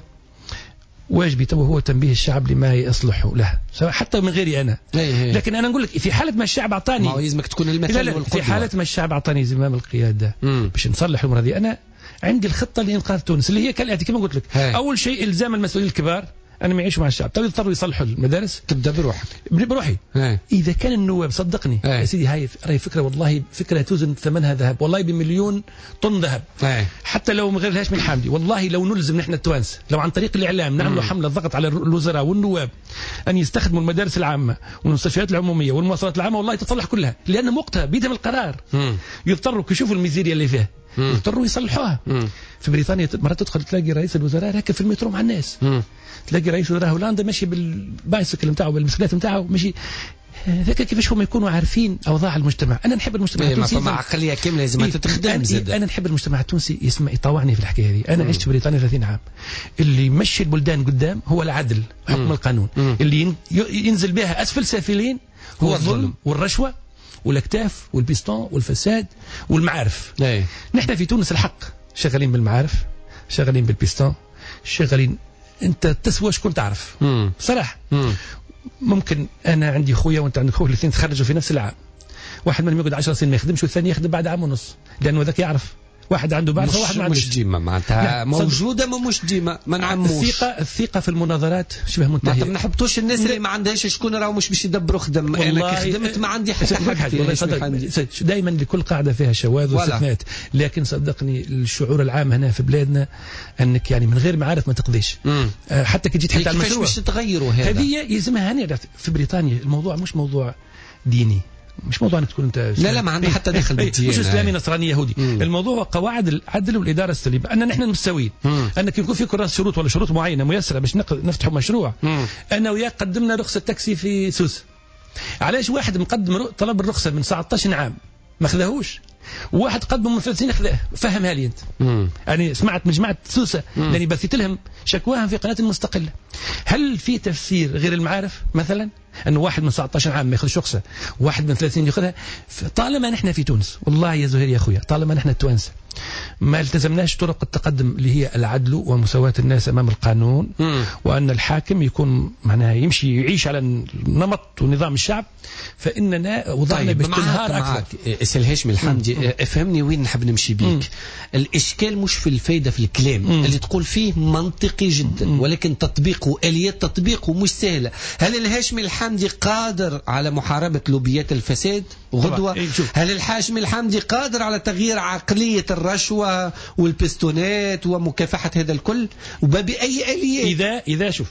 واجبي تو هو تنبيه الشعب لما يصلح له، سواء حتى من غيري انا. هي هي. لكن انا نقول لك في حاله ما الشعب اعطاني، ما لازمك تكون المثل والقدوه. في حاله ما الشعب اعطاني زمام القياده مم. باش نصلح الامور هذه، انا عندي الخطه لانقاذ تونس اللي هي كالاتي كما قلت لك. هي. اول شيء الزام المسؤولين الكبار أنا ما يعيشوا مع الشعب، تو يضطروا يصلحوا المدارس. تبدأ بروحك. بروحي. هي. إذا كان النواب صدقني هي. يا سيدي هاي راهي فكرة والله فكرة توزن ثمنها ذهب، والله بمليون طن ذهب. هي. حتى لو ما غيرهاش من حامدي، والله لو نلزم نحن التوانسة لو عن طريق الإعلام نعملوا حملة ضغط على الوزراء والنواب أن يستخدموا المدارس العامة والمستشفيات العمومية والمواصلات العامة، والله تتصلح كلها، لأن وقتها بيدهم القرار. مم. يضطروا يشوفوا الميزيريا اللي فيها يضطروا يصلحوها. مم. في بريطانيا مرات تدخل تلاقي رئيس الوزراء راكب في المترو مع الناس. مم. تلاقي رئيس وزراء هولندا ماشي بالبايسكل نتاعو بالبسكليت نتاعو ماشي. ذاك كيفاش هم يكونوا عارفين اوضاع المجتمع. انا نحب المجتمع التونسي. ما عقليه كامله لازم تتخدم زاد. انا نحب المجتمع التونسي يسمع يطوعني في الحكايه هذه. انا مم. عشت في بريطانيا ثلاثين عام. اللي يمشي البلدان قدام هو العدل حكم مم. القانون. مم. اللي ينزل بها اسفل سافلين هو, هو الظلم والرشوه والاكتاف والبيستون والفساد والمعارف. أي. نحن في تونس الحق شغالين بالمعارف، شغالين بالبيستون، شغالين انت تسوى شكون تعرف. مم. صراحه مم. ممكن انا عندي خويا وانت عندك خويا الاثنين تخرجوا في نفس العام، واحد منهم يقعد عشر سنين ما يخدمش والثاني يخدم بعد عام ونص، لانه ذاك يعرف واحد عنده بعد واحد ما عندوش. مش ديما معناتها موجوده ما مش ديما ما نعموش. الثقه الثقه في المناظرات شبه منتهيه. ما نحبطوش الناس اللي ما عندهاش شكون راهو مش باش يدبروا خدم. انا كي خدمت ما عندي حتى حاجه والله. دائما لكل قاعده فيها شواذ واستثناءات، لكن صدقني الشعور العام هنا في بلادنا انك يعني من غير معارف ما تقضيش. أه حتى كي تجي تحكي على المشروع كيفاش باش تغيروا هذا هذه يلزمها هنا. في بريطانيا الموضوع مش موضوع ديني، مش موضوع انك تكون انت لا لا ما عنده حتى دخل بالديانه، مش اسلامي نصراني يهودي. مم. الموضوع قواعد العدل والاداره السليمه، ان نحن مستويين، انك يكون في كراس شروط ولا شروط معينه ميسره باش نفتحوا مشروع. مم. انا وياك قدمنا رخصه تاكسي في سوس، علاش واحد مقدم طلب الرخصه من تسعة عشر عام ما خذاهوش، وواحد قدم من ثلاثين خذاه؟ فهمها لي انت. مم. يعني سمعت من جماعه سوسه لاني بثيت لهم شكواهم في قناه مستقله. هل في تفسير غير المعارف مثلا انه واحد من تسعة عشر عام ما ياخذش رخصه وواحد من ثلاثين ياخذها؟ طالما نحن في تونس والله يا زهير يا اخويا، طالما نحن التوانسه ما التزمناش طرق التقدم اللي هي العدل ومساواة الناس امام القانون، مم. وان الحاكم يكون معناها يمشي يعيش على نمط ونظام الشعب، فاننا وضعنا طيب باش تنهار اكثر. الهاشم الحمدي افهمني وين نحب نمشي بيك. مم. الاشكال مش في الفايده في الكلام مم. اللي تقول فيه منطقي جدا، مم. ولكن تطبيقه اليات تطبيقه مش سهله. هل الهاشم الحمدي قادر على محاربه لوبيات الفساد غدوه؟ إيه هل الهاشم الحمدي قادر على تغيير عقليه الرشوه والبستونات ومكافحه هذا الكل؟ وبأي اليات؟ اذا اذا شوف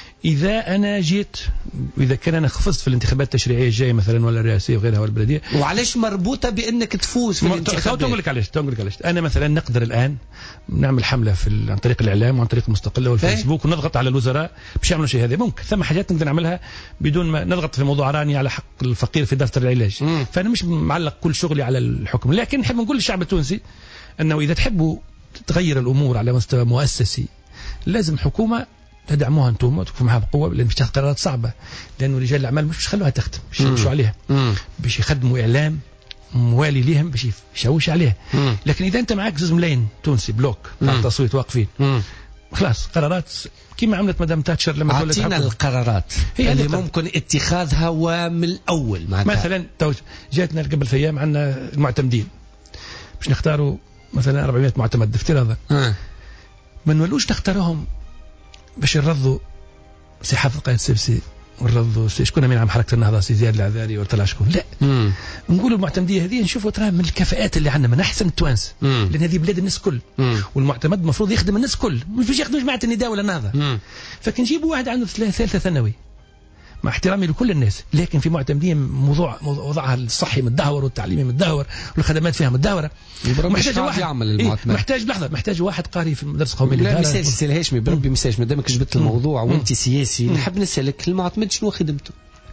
إذا أنا جيت إذا كان أنا خفزت في الانتخابات التشريعية الجاية مثلا ولا الرئاسية وغيرها والبلدية، وعلاش مربوطة بأنك تفوز في الانتخابات؟ تقول لك علاش تقول لك علاش أنا مثلا نقدر الآن نعمل حملة في عن طريق الإعلام وعن طريق المستقلة والفيسبوك ونضغط على الوزراء باش يعملوا شيء. هذا ممكن، ثم حاجات نقدر نعملها بدون ما نضغط في موضوع راني على حق الفقير في دفتر العلاج. مم. فأنا مش معلق كل شغلي على الحكم، لكن نحب نقول للشعب التونسي أنه إذا تحبوا تغير الأمور على مستوى مؤسسي لازم حكومة تدعموها انتم وتكونوا معها بقوه، لان بتاخذ قرارات صعبه، لانه رجال الاعمال مش خلوها تخدم، باش يمشوا عليها، باش يخدموا اعلام موالي ليهم باش يشوش عليها. مم. لكن اذا انت معك زوز ملايين تونسي بلوك تاع التصويت واقفين، مم. خلاص قرارات كما عملت مدام تاتشر لما تولت. اعطينا القرارات هي اللي ممكن اتخاذها ومن الاول. مثلا جاتنا قبل في ايام عندنا المعتمدين باش نختاروا مثلا أربعمائة معتمد افتراضا، ما نولوش نختاروهم باش نرضوا سي حافظ قايد السبسي ونرضوا سي شكون من عام حركه النهضه سي زياد العذاري ولا شكون، لا مم. نقولوا المعتمديه هذه نشوفوا ترى من الكفاءات اللي عندنا من احسن التوانسه، لان هذه بلاد الناس كل، والمعتمد المفروض يخدم الناس كل، مش باش يخدم جماعه النداء ولا النهضه. فكنجيبوا واحد عنده ثالثه ثانوي مع احترامي لكل الناس، لكن في معتمدية موضوع وضعها الصحي متدهور والتعليمي متدهور والخدمات فيها متدهوره. محتاج واحد يعمل إيه محتاج لحظه محتاج واحد قاري في المدرسه القوميه للاداره. لا مساج سي الهاشمي بربي مساج، ما دامك جبت الموضوع وانت سياسي نحب نسالك المعتمد شنو خدمته؟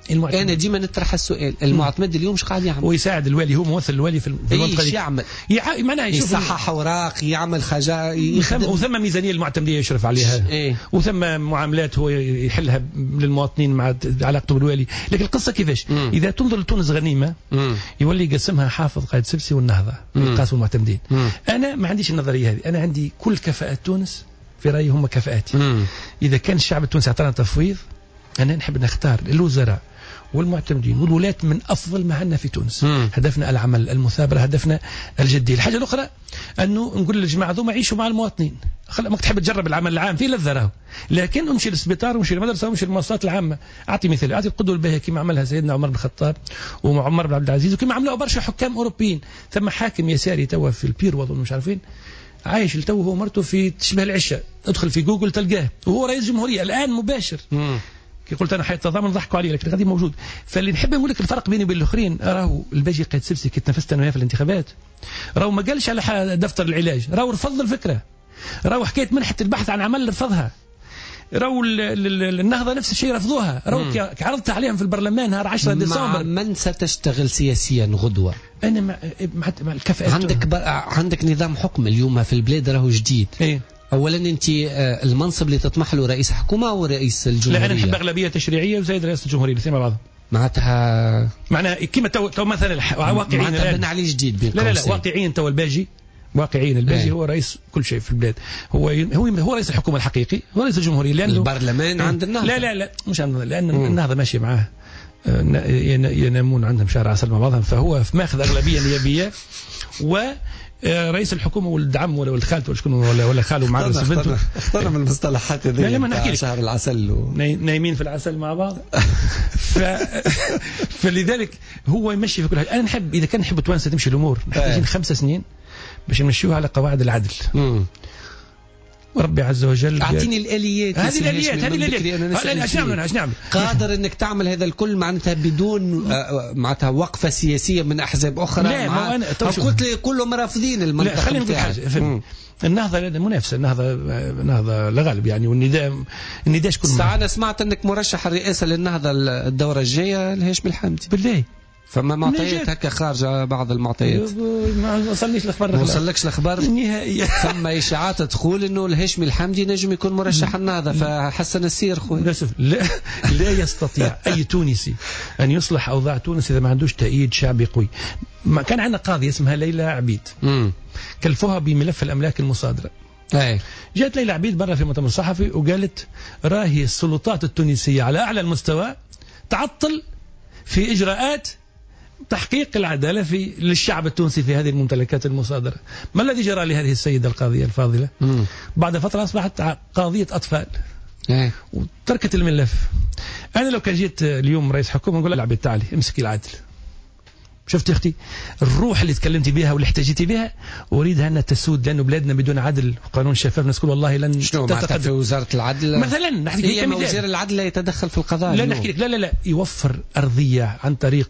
المعتمد. انا ديما نطرح السؤال، المعتمد اليوم ايش قاعد يعمل؟ ويساعد الوالي، هو ممثل الوالي في المنطقه. ايش يعمل؟ يع... معناها يصحح اوراق، يعمل حاجه، يخدم. وثم ميزانيه المعتمديه يشرف عليها. إيه؟ وثم معاملات هو يحلها للمواطنين مع علاقته بالوالي. لكن القصه كيفاش؟ مم. اذا تنظر لتونس غنيمه مم. يولي يقسمها حافظ قائد سبسي والنهضه يقاسوا المعتمدين. مم. انا ما عنديش النظريه هذه، انا عندي كل كفاءات تونس في رايي هم كفاءاتي. مم. اذا كان الشعب التونسي اعطانا تفويض، انا نحب نختار الوزراء والمعتمدين والولاة من أفضل ما عندنا في تونس. مم. هدفنا العمل، المثابرة، هدفنا الجدية. الحاجة الأخرى أنه نقول للجماعة ذوما عيشوا مع المواطنين. خل ما تحب تجرب العمل العام فيه لذة راهو، لكن امشي للسبيطار وامشي للمدرسة وامشي للمواصلات العامة. أعطي مثال، أعطي القدوة الباهية كما عملها سيدنا عمر بن الخطاب وعمر بن عبد العزيز، وكما عملوا برشا حكام أوروبيين. ثم حاكم يساري توا في البير وظن مش عارفين عايش التو هو مرته في تشبه العشة، ادخل في جوجل تلقاه وهو رئيس جمهورية الآن مباشر. مم. كي قلت انا حياه تضامن ضحكوا علي، لكن غادي موجود. فاللي نحب نقول لك الفرق بيني وبين الاخرين، راهو الباجي قائد سبسي كي تنافست انا وياه في الانتخابات، راهو ما قالش على دفتر العلاج، راهو رفض الفكره، راهو حكايه منحه البحث عن عمل رفضها، راهو النهضه نفس الشيء رفضوها، راهو كي عرضت عليهم في البرلمان نهار عشرة ديسمبر. من ستشتغل سياسيا غدوه؟ انا مع, مع الكفاءات. عندك عندك نظام حكم اليوم في البلاد راهو جديد. إيه؟ اولا انت المنصب اللي تطمح له رئيس حكومه او رئيس الجمهوريه؟ لا انا نحب اغلبيه تشريعيه وزايد رئيس الجمهوريه الاثنين مع بعض. معناتها معناها كما تو, تو مثلا واقعيا معناتها بن علي جديد بين لا لا لا واقعيا تو الباجي واقعيا الباجي هو رئيس كل شيء في البلاد، هو هو هو رئيس الحكومه الحقيقي، هو رئيس الجمهوريه، لانه البرلمان عند النهضه. لا لا لا مش عند لان مم. النهضه ماشيه معاه، ينامون عندهم شهر عسل مع بعضهم، فهو ماخذ اغلبيه نيابيه و رئيس الحكومه ولد عم ولا ولد خالته ولا ولا خاله مع رئيس بنته. اخترنا من المصطلحات هذه. لا ما نحكي لك شهر العسل و... نايمين في العسل مع بعض. ف... فلذلك هو يمشي في كل حاجه. انا نحب اذا كان نحب توانسه تمشي الامور نحتاجين خمس سنين باش نمشيوها على قواعد العدل. امم وربي عز وجل اعطيني الاليات. هذه الاليات هذه الاليات ايش نعمل ايش نعمل قادر انك تعمل هذا الكل معناتها بدون معناتها وقفه سياسيه من احزاب اخرى؟ لا ما انا قلت لي كلهم رافضين المنطقه. لا خلينا نقول حاجه، النهضه منافسه، النهضه نهضه لغالب يعني، والنداء النداء شكون؟ ساعه انا سمعت انك مرشح الرئاسه للنهضه الدوره الجايه الهاشمي الحمدي. بالله فما معطيات هكا خارجه بعض المعطيات؟ ما وصلنيش الاخبار. ما وصلكش الاخبار نهائيا. ثم اشاعات تقول انه الهاشمي الحمدي نجم يكون مرشح النهضه، فحسن السير خويا. للاسف لا لا يستطيع اي تونسي ان يصلح اوضاع تونس اذا ما عندوش تأييد شعبي قوي. ما كان عندنا قاضيه اسمها ليلى عبيد، امم كلفوها بملف الاملاك المصادره. اي جاءت ليلى عبيد مره في مؤتمر صحفي وقالت راهي السلطات التونسيه على اعلى المستوى تعطل في اجراءات تحقيق العدالة في للشعب التونسي في هذه الممتلكات المصادرة. ما الذي جرى لهذه السيدة القاضية الفاضلة؟ مم. بعد فترة أصبحت قاضية أطفال ايه. وتركت الملف. أنا لو كان جيت اليوم رئيس حكومة نقول لها تعالي امسكي العدل. شفت اختي الروح اللي تكلمتي بها واللي احتجتي بها اريدها انها تسود، لانه بلادنا بدون عدل وقانون شفاف الناس تقول والله لن شنو معناتها في وزاره العدل مثلا نحكي هي وزير العدل لا يتدخل في القضاء. لا نحكي لك لا لا لا يوفر ارضيه عن طريق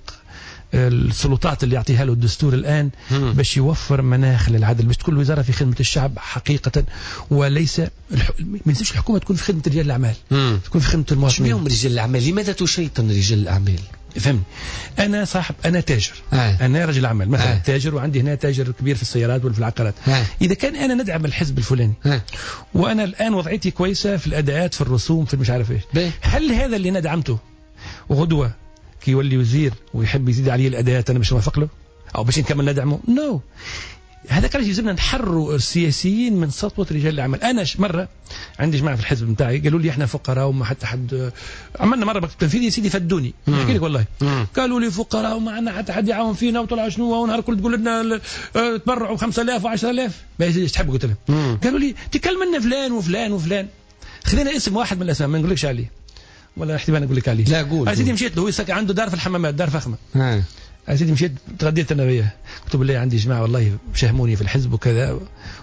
السلطات اللي يعطيها له الدستور الآن باش يوفر مناخ للعدل، باش تكون الوزارة في خدمة الشعب حقيقة، وليس الح... ما ينسبش الحكومة تكون في خدمة رجال الأعمال، مم. تكون في خدمة المواطنين. شنو هم رجال الأعمال؟ لماذا تشيطن رجال الأعمال؟ فهمني أنا صاحب أنا تاجر آه. أنا رجل أعمال مثلا آه. تاجر وعندي هنا تاجر كبير في السيارات وفي العقارات آه. إذا كان أنا ندعم الحزب الفلاني آه. وأنا الآن وضعيتي كويسة في الأداءات في الرسوم في مش عارف إيش، هل هذا اللي ندعمته وغدوة كي يولي وزير ويحب يزيد عليه الأداءات أنا مش موافق له أو باش نكمل ندعمه؟ نو no. هذا كان يلزمنا نحرروا السياسيين من سطوة رجال الأعمال. أنا مرة عندي جماعة في الحزب بتاعي قالوا لي إحنا فقراء وما حتى حد، عملنا مرة مكتب تنفيذي يا سيدي فدوني أحكي لك والله مم. قالوا لي فقراء وما عندنا حتى حد يعاون فينا وطلعوا شنو ونهار كل تقول لنا تبرعوا خمسة آلاف وعشرة آلاف ما يزيدش تحب. قلت لهم قالوا لي تكلمنا فلان وفلان وفلان، خلينا اسم واحد من الأسماء ما نقولكش عليه ولا احتمال نقول لك عليه. لا قول. يا سيدي مشيت له هو عنده دار في الحمامات دار فخمه. ها يا سيدي مشيت تغديت انا وياه قلت بالله عندي جماعه والله شهموني في الحزب وكذا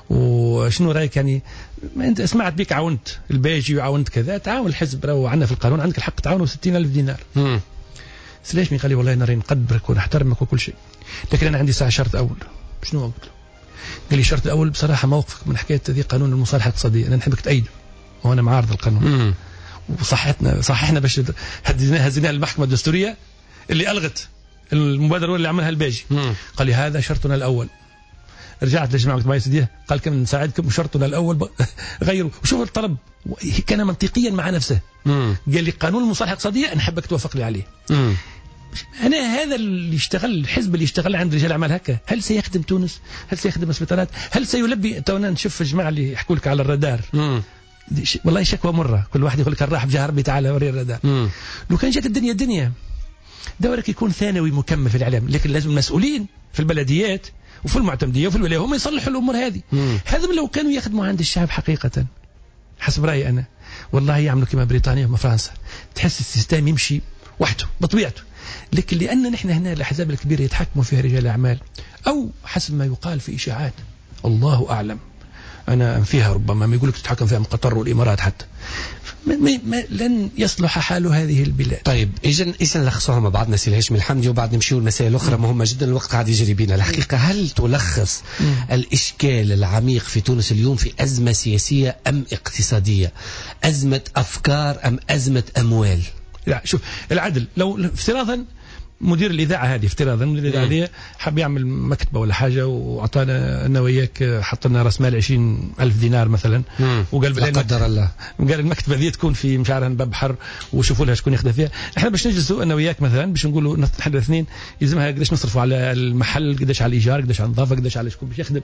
وشنو رايك يعني انت سمعت بك عاونت الباجي وعاونت كذا تعاون الحزب راهو عندنا في القانون عندك الحق تعاونه ستين ألف دينار. امم ليش قال لي والله انا راني نقدرك ونحترمك وكل شيء لكن انا عندي ساعه شرط اول. شنو قلت له؟ قال لي الشرط الاول بصراحه موقفك من حكايه هذه قانون المصالحه الاقتصاديه انا نحبك تأيده وانا معارض القانون. امم وصحتنا صححنا باش هزيناها هزيناها المحكمة الدستورية اللي ألغت المبادرة اللي عملها الباجي. قال لي هذا شرطنا الأول. رجعت لجماعة الاجتماعية السياسية قال كم نساعدكم وشرطنا الأول غيروا. وشوف الطلب كان منطقيا مع نفسه. مم. قال لي قانون المصالحة الاقتصادية نحبك توافق لي عليه. مم. أنا هذا اللي يشتغل الحزب اللي يشتغل عند رجال أعمال هكا هل سيخدم تونس؟ هل سيخدم السبيطارات؟ هل سيلبي تونا نشوف الجماعة اللي يحكوا لك على الرادار. مم. والله شكوى مرة كل واحد يقول لك الراح بجاه ربي تعالى وري الرادار. مم. لو كان جات الدنيا الدنيا دورك يكون ثانوي مكمل في الإعلام لكن لازم المسؤولين في البلديات وفي المعتمدية وفي الولاية هم يصلحوا الأمور هذه. هذا لو كانوا يخدموا عند الشعب حقيقة حسب رأيي أنا والله يعملوا كما بريطانيا وما فرنسا تحس السيستم يمشي وحده بطبيعته. لكن لأن نحن هنا الأحزاب الكبيرة يتحكموا فيها رجال الأعمال أو حسب ما يقال في إشاعات الله أعلم أنا فيها ربما ما يقولك تتحكم فيها من قطر والإمارات حتى ما ما لن يصلح حال هذه البلاد. طيب إذن إذن لخصوها مع بعضنا سي الهاشمي الحمدي وبعد نمشيو لمسائل أخرى مهمة جدا الوقت قاعد يجري بينا. الحقيقة هل تلخص مم. الإشكال العميق في تونس اليوم في أزمة سياسية أم اقتصادية؟ أزمة أفكار أم أزمة أموال؟ لا شوف العدل لو افتراضا مدير الإذاعة هذه افتراضا مدير الإذاعة هذه حب يعمل مكتبة ولا حاجة وأعطانا أنا وياك حط لنا رأس مال عشرين ألف دينار مثلا وقال لا قدر الله قال المكتبة ذي تكون في مش عارف باب بحر وشوفوا لها شكون يخدم فيها. احنا باش نجلسوا أنا وياك مثلا باش نقولوا نحن الاثنين يلزمها قداش نصرفوا على المحل قداش على الإيجار قداش على النظافة قداش على شكون باش يخدم.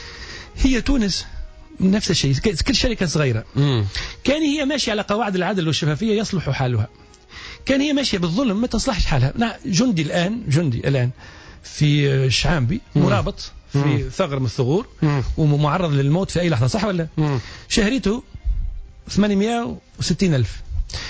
هي تونس نفس الشيء كل شركة صغيرة مم. كان هي ماشية على قواعد العدل والشفافية يصلح حالها. كان هي ماشية بالظلم ما تصلحش حالها. نعم جندي الآن جندي الآن في شعامبي مرابط في مم. ثغر من الثغور مم. ومعرض للموت في أي لحظة صح ولا مم. شهريته ثمانمائة وستين ألف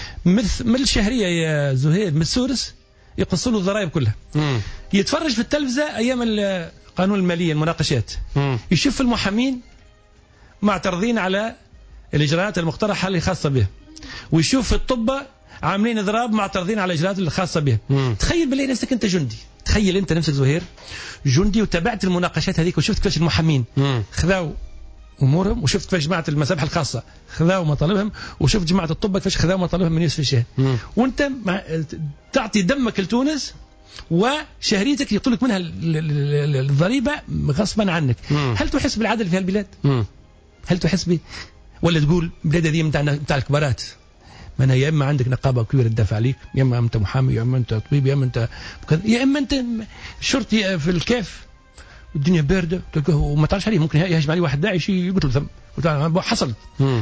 من الشهرية يا زهير من سورس يقصوا له الضرائب كلها مم. يتفرج في التلفزة أيام القانون المالية المناقشات مم. يشوف المحامين معترضين على الإجراءات المقترحة اللي خاصة به ويشوف في الطبة عاملين اضراب معترضين على الاجراءات الخاصه بها. مم. تخيل بالله نفسك انت جندي تخيل انت نفسك زهير جندي وتابعت المناقشات هذيك وشفت كيفاش المحامين خذاو امورهم وشفت كيفاش جماعه المسابح الخاصه خذاو مطالبهم وشفت جماعه الطب كيفاش خذاو مطالبهم من يوسف الشاه وانت تعطي دمك لتونس وشهريتك يقول لك منها الضريبه غصبا عنك. مم. هل تحس بالعدل في هالبلاد؟ مم. هل تحس به ولا تقول بلاد هذه نتاع نتاع الكبارات ما أنا يا إما عندك نقابة كبيرة تدافع عليك يا إما أنت محامي يا إما أنت طبيب يا إما أنت يا إما أنت شرطي في الكاف الدنيا باردة وما تعرفش عليه ممكن يهجم عليه واحد داعش يقتل ثم حصل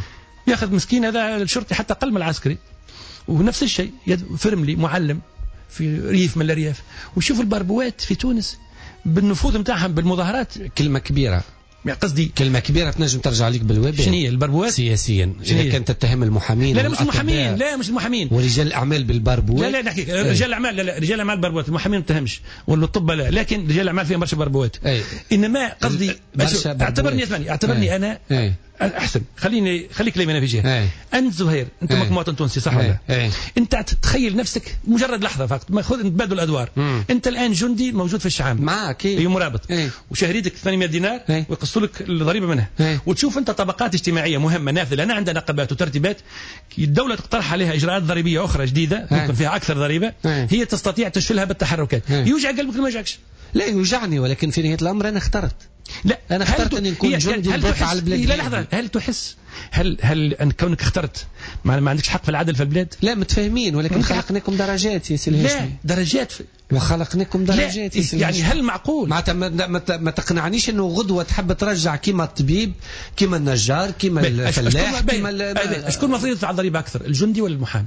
ياخذ مسكين هذا الشرطي حتى أقل من العسكري. ونفس الشيء فرملي معلم في ريف من الأرياف وشوف البربوات في تونس بالنفوذ متاعهم بالمظاهرات كلمة كبيرة قصدي كلمة كبيرة تنجم ترجع لك بالويب. شنو هي البربوات سياسيا إذا كانت تتهم المحامين لا لا مش المحامين لا مش المحامين ورجال الأعمال بالبربوات لا لا نحكي ايه. رجال الأعمال لا لا رجال الأعمال بربوات المحامين ما تهمش ولا الطب لا لكن رجال الأعمال فيهم برشا بربوات ايه. إنما قصدي اعتبرني اسمعني اعتبرني ايه. أنا ايه. أحسن خليني خليك لي من في جهة ايه. أنت زهير أنت ايه. مواطن تونسي صح ولا ايه. أنت تتخيل نفسك مجرد لحظة فقط ما خذ نتبادل الأدوار مم. أنت الآن جندي موجود في الشعام معك ايه. مرابط ايه. وشهريتك ثمانمائة دينار ايه. ويقصوا لك الضريبة منها ايه. وتشوف أنت طبقات اجتماعية مهمة نافذة أنا عندنا نقابات وترتيبات الدولة تقترح عليها إجراءات ضريبية أخرى جديدة ايه. يكون فيها أكثر ضريبة ايه. هي تستطيع تشفلها بالتحركات ايه. يوجع قلبك ما يوجعكش لا يوجعني ولكن في نهاية الأمر أنا اخترت لا أنا اخترت أن نكون جندي ندافع على البلاد. لا لحظة هل تحس هل هل أن كونك اخترت ما, ما عندكش حق في العدل في البلاد؟ لا متفاهمين ولكن خلقناكم درجات يا سي الهاشمي. لا درجات في... وخلقناكم درجات يا سي يعني هل معقول ما, ما, ما تقنعنيش انه غدوه تحب ترجع كيما الطبيب كيما النجار كيما الفلاح كيما شكون المفروض يدفع الضريبه اكثر الجندي ولا المحامي؟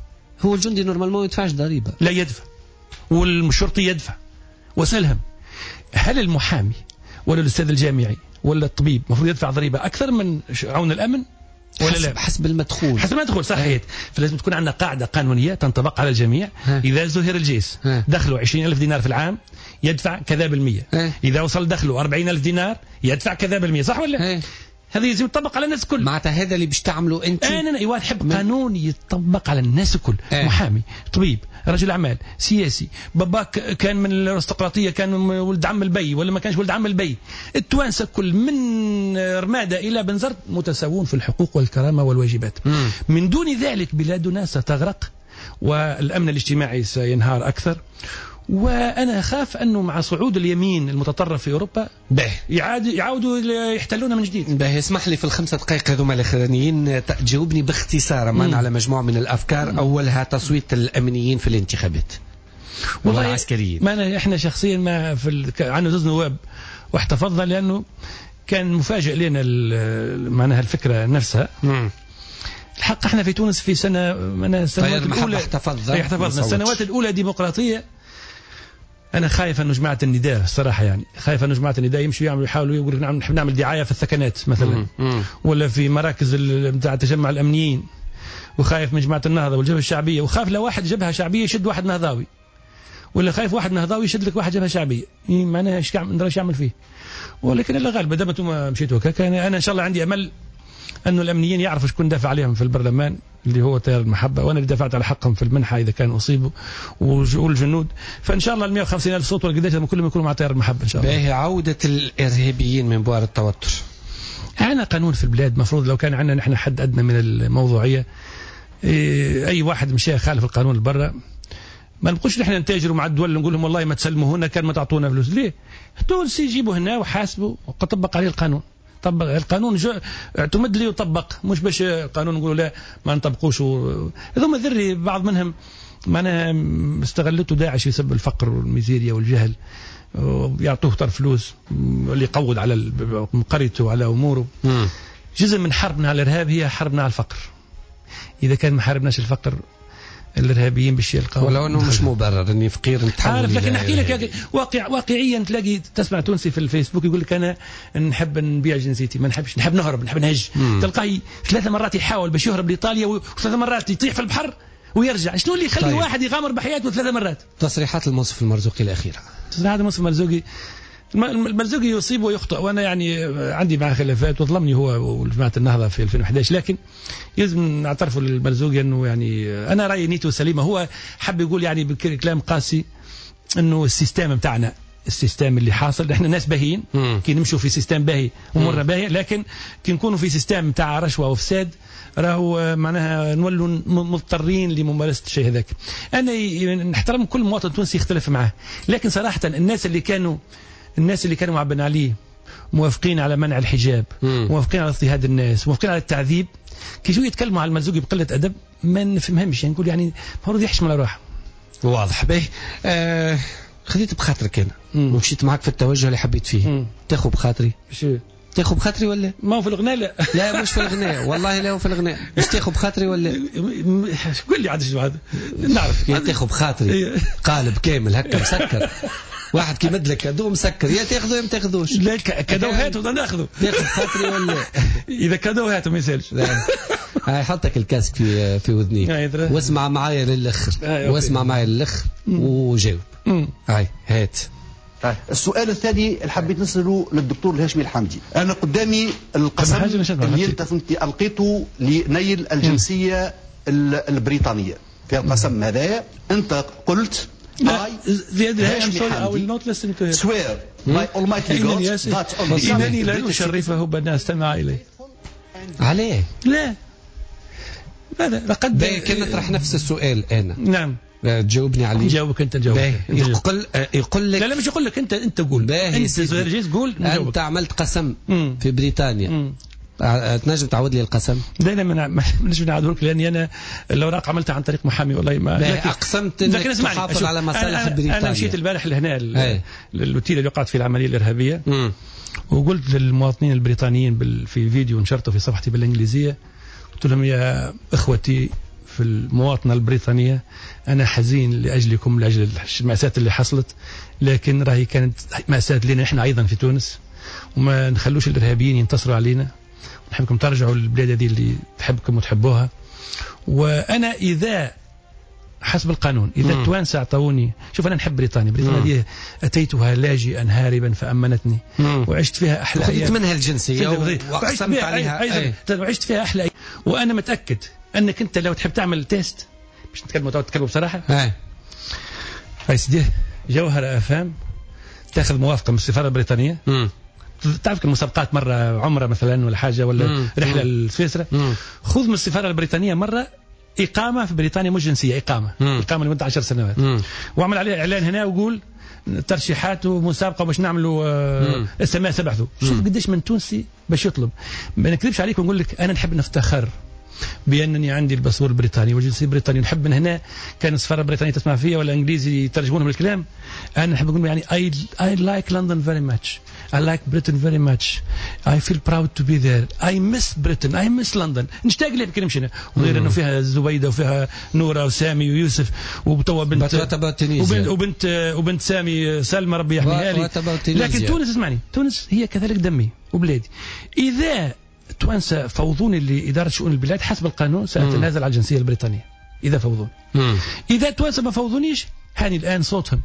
هو الجندي نورمالمون ما يدفعش ضريبه. لا يدفع والشرطي يدفع وسلهم. هل المحامي ولا الاستاذ الجامعي ولا الطبيب المفروض يدفع ضريبه اكثر من عون الامن ولا حسب لا؟ حسب المدخول حسب المدخول صحيح. فلازم تكون عندنا قاعده قانونيه تنطبق على الجميع. ها. اذا زهر الجيس ها. دخله عشرين ألف دينار في العام يدفع كذا بالمية. ها. اذا وصل دخله أربعين ألف دينار يدفع كذا بالمية صح ولا؟ ها. هذا يجب يطبق على الناس الكل. معناتها هذا اللي باش تعملوا انت. انا ايوا نحب من... قانون يطبق على الناس الكل. آه. محامي، طبيب، رجل اعمال، سياسي، باباك كان من الارستقراطيه، كان ولد عم البي ولا ما كانش ولد عم البي، التوانسه كل من رماده الى بنزرت متساوون في الحقوق والكرامه والواجبات. م. من دون ذلك بلادنا ستغرق والامن الاجتماعي سينهار اكثر. وأنا أخاف أنه مع صعود اليمين المتطرف في أوروبا به يعاد يعودوا يحتلونا من جديد. به اسمح لي في الخمسة دقائق هذوما الأخرانيين تجاوبني باختصار معنا على مجموعة من الأفكار. مم. أولها تصويت الأمنيين في الانتخابات والعسكريين. ما إحنا شخصيا ما في ال... عنا زوز نواب واحتفظنا لأنه كان مفاجئ لنا معناها الفكرة نفسها. مم. الحق احنا في تونس في سنة من السنوات الأولى احتفظنا احتفظنا السنوات الأولى ديمقراطية. أنا خايف أنه جماعة النداء الصراحة يعني خايف أنه جماعة النداء يمشوا يعملوا يحاولوا يقولوا نعم نحب نعمل دعاية في الثكنات مثلا. مم. ولا في مراكز بتاع التجمع الأمنيين. وخايف من جماعة النهضة والجبهة الشعبية. وخايف لو واحد جبهة شعبية يشد واحد نهضاوي. ولا خايف واحد نهضاوي يشد لك واحد جبهة شعبية. معناها ايش ندري يعمل فيه. ولكن لا غالب دام انتم مشيتوا هكاك أنا إن شاء الله عندي أمل أنه الأمنيين يعرفوا شكون دافع عليهم في البرلمان اللي هو تيار المحبة، وأنا اللي دفعت على حقهم في المنحة إذا كانوا أصيبوا والجنود. فإن شاء الله المئة وخمسين ألف صوت والقداش كلهم يكونوا مع تيار المحبة إن شاء الله. باهي عودة الإرهابيين من بؤر التوتر. عنا قانون في البلاد مفروض لو كان عندنا نحن حد أدنى من الموضوعية. أي واحد مشى خالف القانون البرة ما نبقوش نحن نتاجروا مع الدول نقول لهم والله ما تسلموا هنا كان ما تعطونا فلوس. ليه؟ تونس يجيبوا هنا وحاسبوا وطبق عليه القانون. طبق القانون اعتمد لي وطبق مش باش قانون نقولوا لا ما نطبقوش. هذوما ذري بعض منهم معناها استغلته داعش يسبب الفقر والميزيريا والجهل ويعطوه طرف فلوس اللي يقود على قريته وعلى اموره. جزء من حربنا على الارهاب هي حربنا على الفقر. اذا كان ما حاربناش الفقر الارهابيين باش يلقاو. ولو انه مش مبرر اني فقير نتحول. عارف لكن نحكي لك واقع واقعيا تلاقي تسمع تونسي في الفيسبوك يقول لك انا نحب نبيع جنسيتي ما نحبش نحب نهرب نحب نهج. تلقاه ثلاث مرات يحاول باش يهرب لايطاليا وثلاث مرات يطيح في البحر ويرجع. شنو اللي يخلي طيب. واحد يغامر بحياته ثلاث مرات؟ تصريحات المنصف المرزوقي الاخيره. تصريحات المنصف المرزوقي المرزوقي يصيب ويخطئ وانا يعني عندي معه خلافات وظلمني هو وجماعه النهضه في ألفين وإحدى عشر. لكن لازم نعترف للمرزوقي انه يعني انا رايي نيته سليمه. هو حب يقول يعني بكلام قاسي انه السيستم بتاعنا السيستم اللي حاصل احنا ناس باهيين كي نمشوا في سيستم باهي امورنا باهيه. لكن كي نكونوا في سيستم تاع رشوه وفساد راهو معناها نولوا مضطرين لممارسه الشيء هذاك. انا نحترم كل مواطن تونسي يختلف معه. لكن صراحه الناس اللي كانوا الناس اللي كانوا مع بن علي موافقين على منع الحجاب مم. موافقين على اضطهاد الناس موافقين على التعذيب كي يجوا يتكلموا على المرزوقي بقله ادب ما نفهمهمش. يعني نقول يعني المفروض يحشم على روحه. واضح به. آه خذيت بخاطرك انا ومشيت معك في التوجه اللي حبيت فيه. مم. تاخذ بخاطري شو تاخذ بخاطري ولا ما هو في الغناء؟ لا لا مش في الغناء والله لا هو في الغناء. مش تاخذ بخاطري ولا قول لي عاد شو هذا نعرف. يا تاخذ بخاطري قالب كامل هكا مسكر واحد كي مدلك كادو مسكر يا تاخذه يا ما تاخذوش. لا كادو هاتوا بدنا ناخذه. تاخذ خاطري ولا اذا كادو هاتوا ما يسالش. هاي حطك الكاسك في في ودنيك واسمع معايا للاخر واسمع معايا للاخر وجاوب. هاي هات. السؤال الثاني اللي حبيت نسأله للدكتور الهاشمي الحمدي. أنا قدامي القسم اللي أنت ألقيته لنيل الجنسية البريطانية. في القسم هذا أنت قلت زياد الهاشمي الحمدي swear by almighty God that on the إنني لا أشرفه بأن أستمع إليه. عليه لا هذا لقد كان نطرح نفس السؤال أنا. نعم تجاوبني عليه. جاوبك انت جاوب. يقول يقول لك لا لا مش يقول لك انت انت قول انت زرجيس قول نجاوبك. انت عملت قسم مم. في بريطانيا مم. تنجم تعود لي القسم؟ لا لا ما نجم نعاودوا لك لاني انا الاوراق عملتها عن طريق محامي والله ما اقسمت انك تحافظ على مصالح بريطانيا. انا مشيت البارح لهنا للوتيل اللي وقعت فيه العمليه الارهابيه مم. وقلت للمواطنين البريطانيين في فيديو نشرته في صفحتي بالانجليزيه قلت لهم يا اخوتي في المواطنة البريطانية أنا حزين لأجلكم لأجل المأساة اللي حصلت. لكن راهي كانت مأساة لنا إحنا أيضا في تونس وما نخلوش الإرهابيين ينتصروا علينا. نحبكم ترجعوا للبلاد هذه اللي تحبكم وتحبوها. وأنا إذا حسب القانون إذا التوانسة أعطوني، شوف أنا نحب بريطانيا، بريطانيا دي أتيتها لاجئا هاربا فأمنتني مم. وعشت فيها أحلى أيام، خذت منها الجنسية وأقسمت عليها أي. وعشت فيها أحلى أيام. وأنا متأكد أنك أنت لو تحب تعمل تيست مش نتكلم تتكلم بصراحة هاي سيدي جوهرة أفهم تاخذ موافقة من السفارة البريطانية مم. تعرف المسابقات مرة عمرة مثلا ولا حاجة ولا مم. رحلة لسويسرا، خذ من السفارة البريطانية مرة إقامة في بريطانيا مش جنسية، إقامة مم. إقامة لمدة عشر سنوات مم. وعمل عليها إعلان هنا وقول ترشيحات ومسابقة باش نعملوا اس ام اس ابعثوا. شوف قديش من تونسي باش يطلب. ما نكذبش عليك ونقول لك أنا نحب نفتخر بأنني عندي الباسبور البريطاني والجنسية البريطانية. نحب من هنا كان السفارة البريطانية تسمع فيها ولا إنجليزي يترجمونهم الكلام، أنا نحب أقول يعني I I like London very much, I like Britain very much, I feel proud to be there, I miss Britain, I miss London. نشتاق لها بكلمش هنا، وغير إنه فيها زبيدة وفيها نورة وسامي ويوسف وتوا بنت وبنت وبنت وبنت سامي سلمى ربي يحميها لي. لكن تونس اسمعني، تونس هي كذلك دمي وبلادي. إذا توانسة فوضوني لإدارة شؤون البلاد حسب القانون سأتنازل عن الجنسية البريطانية إذا فوضوني. إذا توانسة ما فوضونيش هاني الآن صوتهم.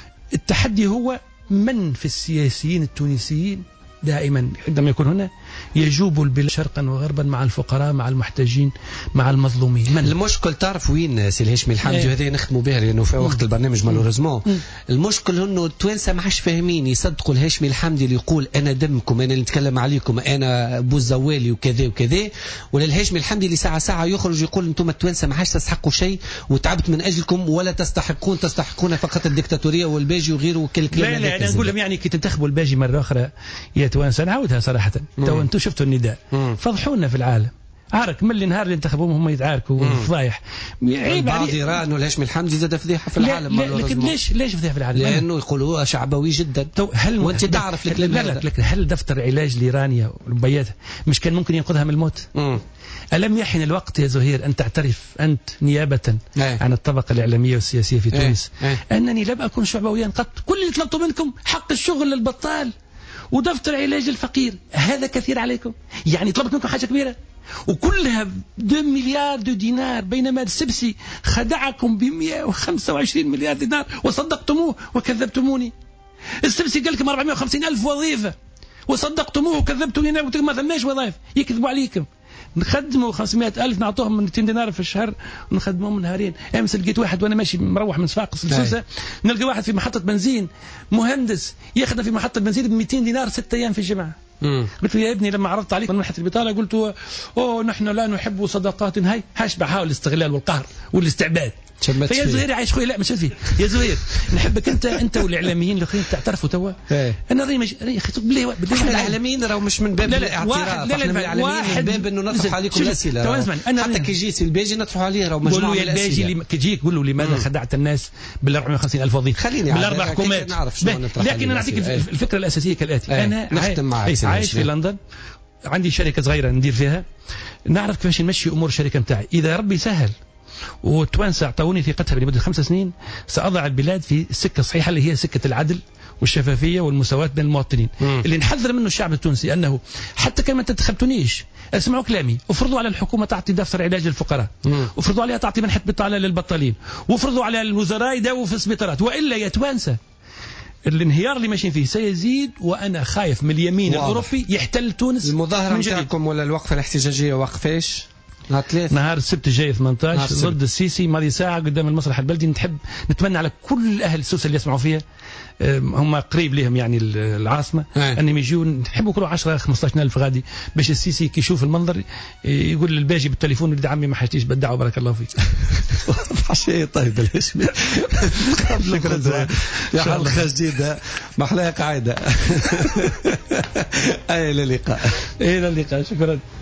التحدي هو من في السياسيين التونسيين دائما عندما يكون هنا يجوب البلاد شرقا وغربا مع الفقراء مع المحتاجين مع المظلومين. من المشكل تعرف وين سي الهاشمي الحمدي وهذه نختموا بها لانه في وقت البرنامج مالوريزمون المشكل انه التوانسه ما عادش فاهمين يصدقوا الهاشمي الحمدي اللي يقول انا دمكم انا اللي نتكلم عليكم انا ابو الزوالي وكذا وكذا، ولا الهاشمي الحمدي اللي ساعه ساعه يخرج يقول انتم التوانسه ما عادش تستحقوا شيء وتعبت من اجلكم ولا تستحقون تستحقون فقط الدكتاتوريه والباجي وغيره وكل كلام. لا لا انا نقول لهم يعني كي تنتخبوا الباجي مره اخرى يا توانسه نعاودها صراحه تو انتم شفتوا النداء فضحونا في العالم. عارك من اللي نهار اللي انتخبوهم هم يتعاركوا وفضايح عيب بعض ايران والهاشمي الحمدي زاد فضيحه في العالم. لا لكن ليش ليش فضيحه في العالم؟ لانه يقولوا شعبوي جدا. هل وانت تعرف الكلام هذا؟ لا لكن هل دفتر علاج لايرانيا وربياتها مش كان ممكن ينقذها من الموت؟ مم. ألم يحن الوقت يا زهير أن تعترف أنت نيابة ايه. عن الطبقة الإعلامية والسياسية في تونس ايه. ايه. أنني لم أكن شعبويا قط، كل اللي طلبته منكم حق الشغل للبطال ودفتر علاج الفقير، هذا كثير عليكم. يعني طلبت منكم حاجة كبيرة وكلها دو مليار دو دينار، بينما السبسي خدعكم ب مئة وخمسة وعشرين مليار دينار وصدقتموه وكذبتموني. السبسي قال لكم أربعمئة وخمسين ألف وظيفة وصدقتموه وكذبتوني وقلتوا ما ثماش وظائف، يكذبوا عليكم. نخدموا خمسمائة ألف نعطوهم من مئتين دينار في الشهر ونخدموهم نهارين. امس لقيت واحد وانا ماشي مروح من صفاقس لسوسه نلقى واحد في محطه بنزين مهندس يخدم في محطه بنزين ب مئتين دينار ستة ايام في الجمعه. قلت له يا ابني لما عرضت عليك من منحة البطاله قلت اوه نحن لا نحب صداقات هاي هاشبع هاو الاستغلال والقهر والاستعباد. فيا زهير عايش خويا لا مش فيه يا زهير نحبك انت انت والاعلاميين الاخرين تعترفوا توا انا ري مش يا اخي بالله احنا الاعلاميين راهو مش من باب الاعتراف، لا لا الاعلاميين من باب انه نطرح عليكم الاسئله. حتى كي يجي سي الباجي نطرحوا عليه راهو مجموعه من الاسئله. الباجي كي يجيك قول له لماذا خدعت الناس بال أربعمئة وخمسين ألف وظيفه بالاربع حكومات. لكن انا نعطيك الفكره الاساسيه كالاتي. انا عايش في لندن عندي شركه صغيره ندير فيها، نعرف كيفاش نمشي امور الشركه نتاعي. اذا ربي سهل وتوانسة اعطوني ثقتها لمدة خمس سنين سأضع البلاد في السكة الصحيحة اللي هي سكة العدل والشفافية والمساواة بين المواطنين. مم. اللي نحذر منه الشعب التونسي أنه حتى كما تنتخبتونيش اسمعوا كلامي وفرضوا على الحكومة تعطي دفتر علاج للفقراء وفرضوا عليها تعطي منحة بطالة للبطالين وفرضوا على الوزراء يداووا في السبيطارات، وإلا يا توانسة الانهيار اللي ماشيين فيه سيزيد. وأنا خايف من اليمين واضح. الأوروبي يحتل تونس. المظاهرة نتاعكم ولا الوقفة الاحتجاجية وقفاش؟ نهار السبت الجاي ثمانية عشر ضد السيسي ماضي ساعة قدام المسرح البلدي. نتحب نتمنى على كل أهل سوسة اللي يسمعوا فيها هم قريب لهم يعني العاصمة اه. أنهم يجوا نحبوا كلوا عشرة خمسة عشر ألف غادي باش السيسي كي يشوف المنظر يقول للباجي بالتليفون ولد عمي ما حاجتيش بدعوا بارك الله فيك. حشية طيب الهشمي شكرا يا حلقة جديدة محلاها قاعدة. أي للقاء. أي للقاء شكرا.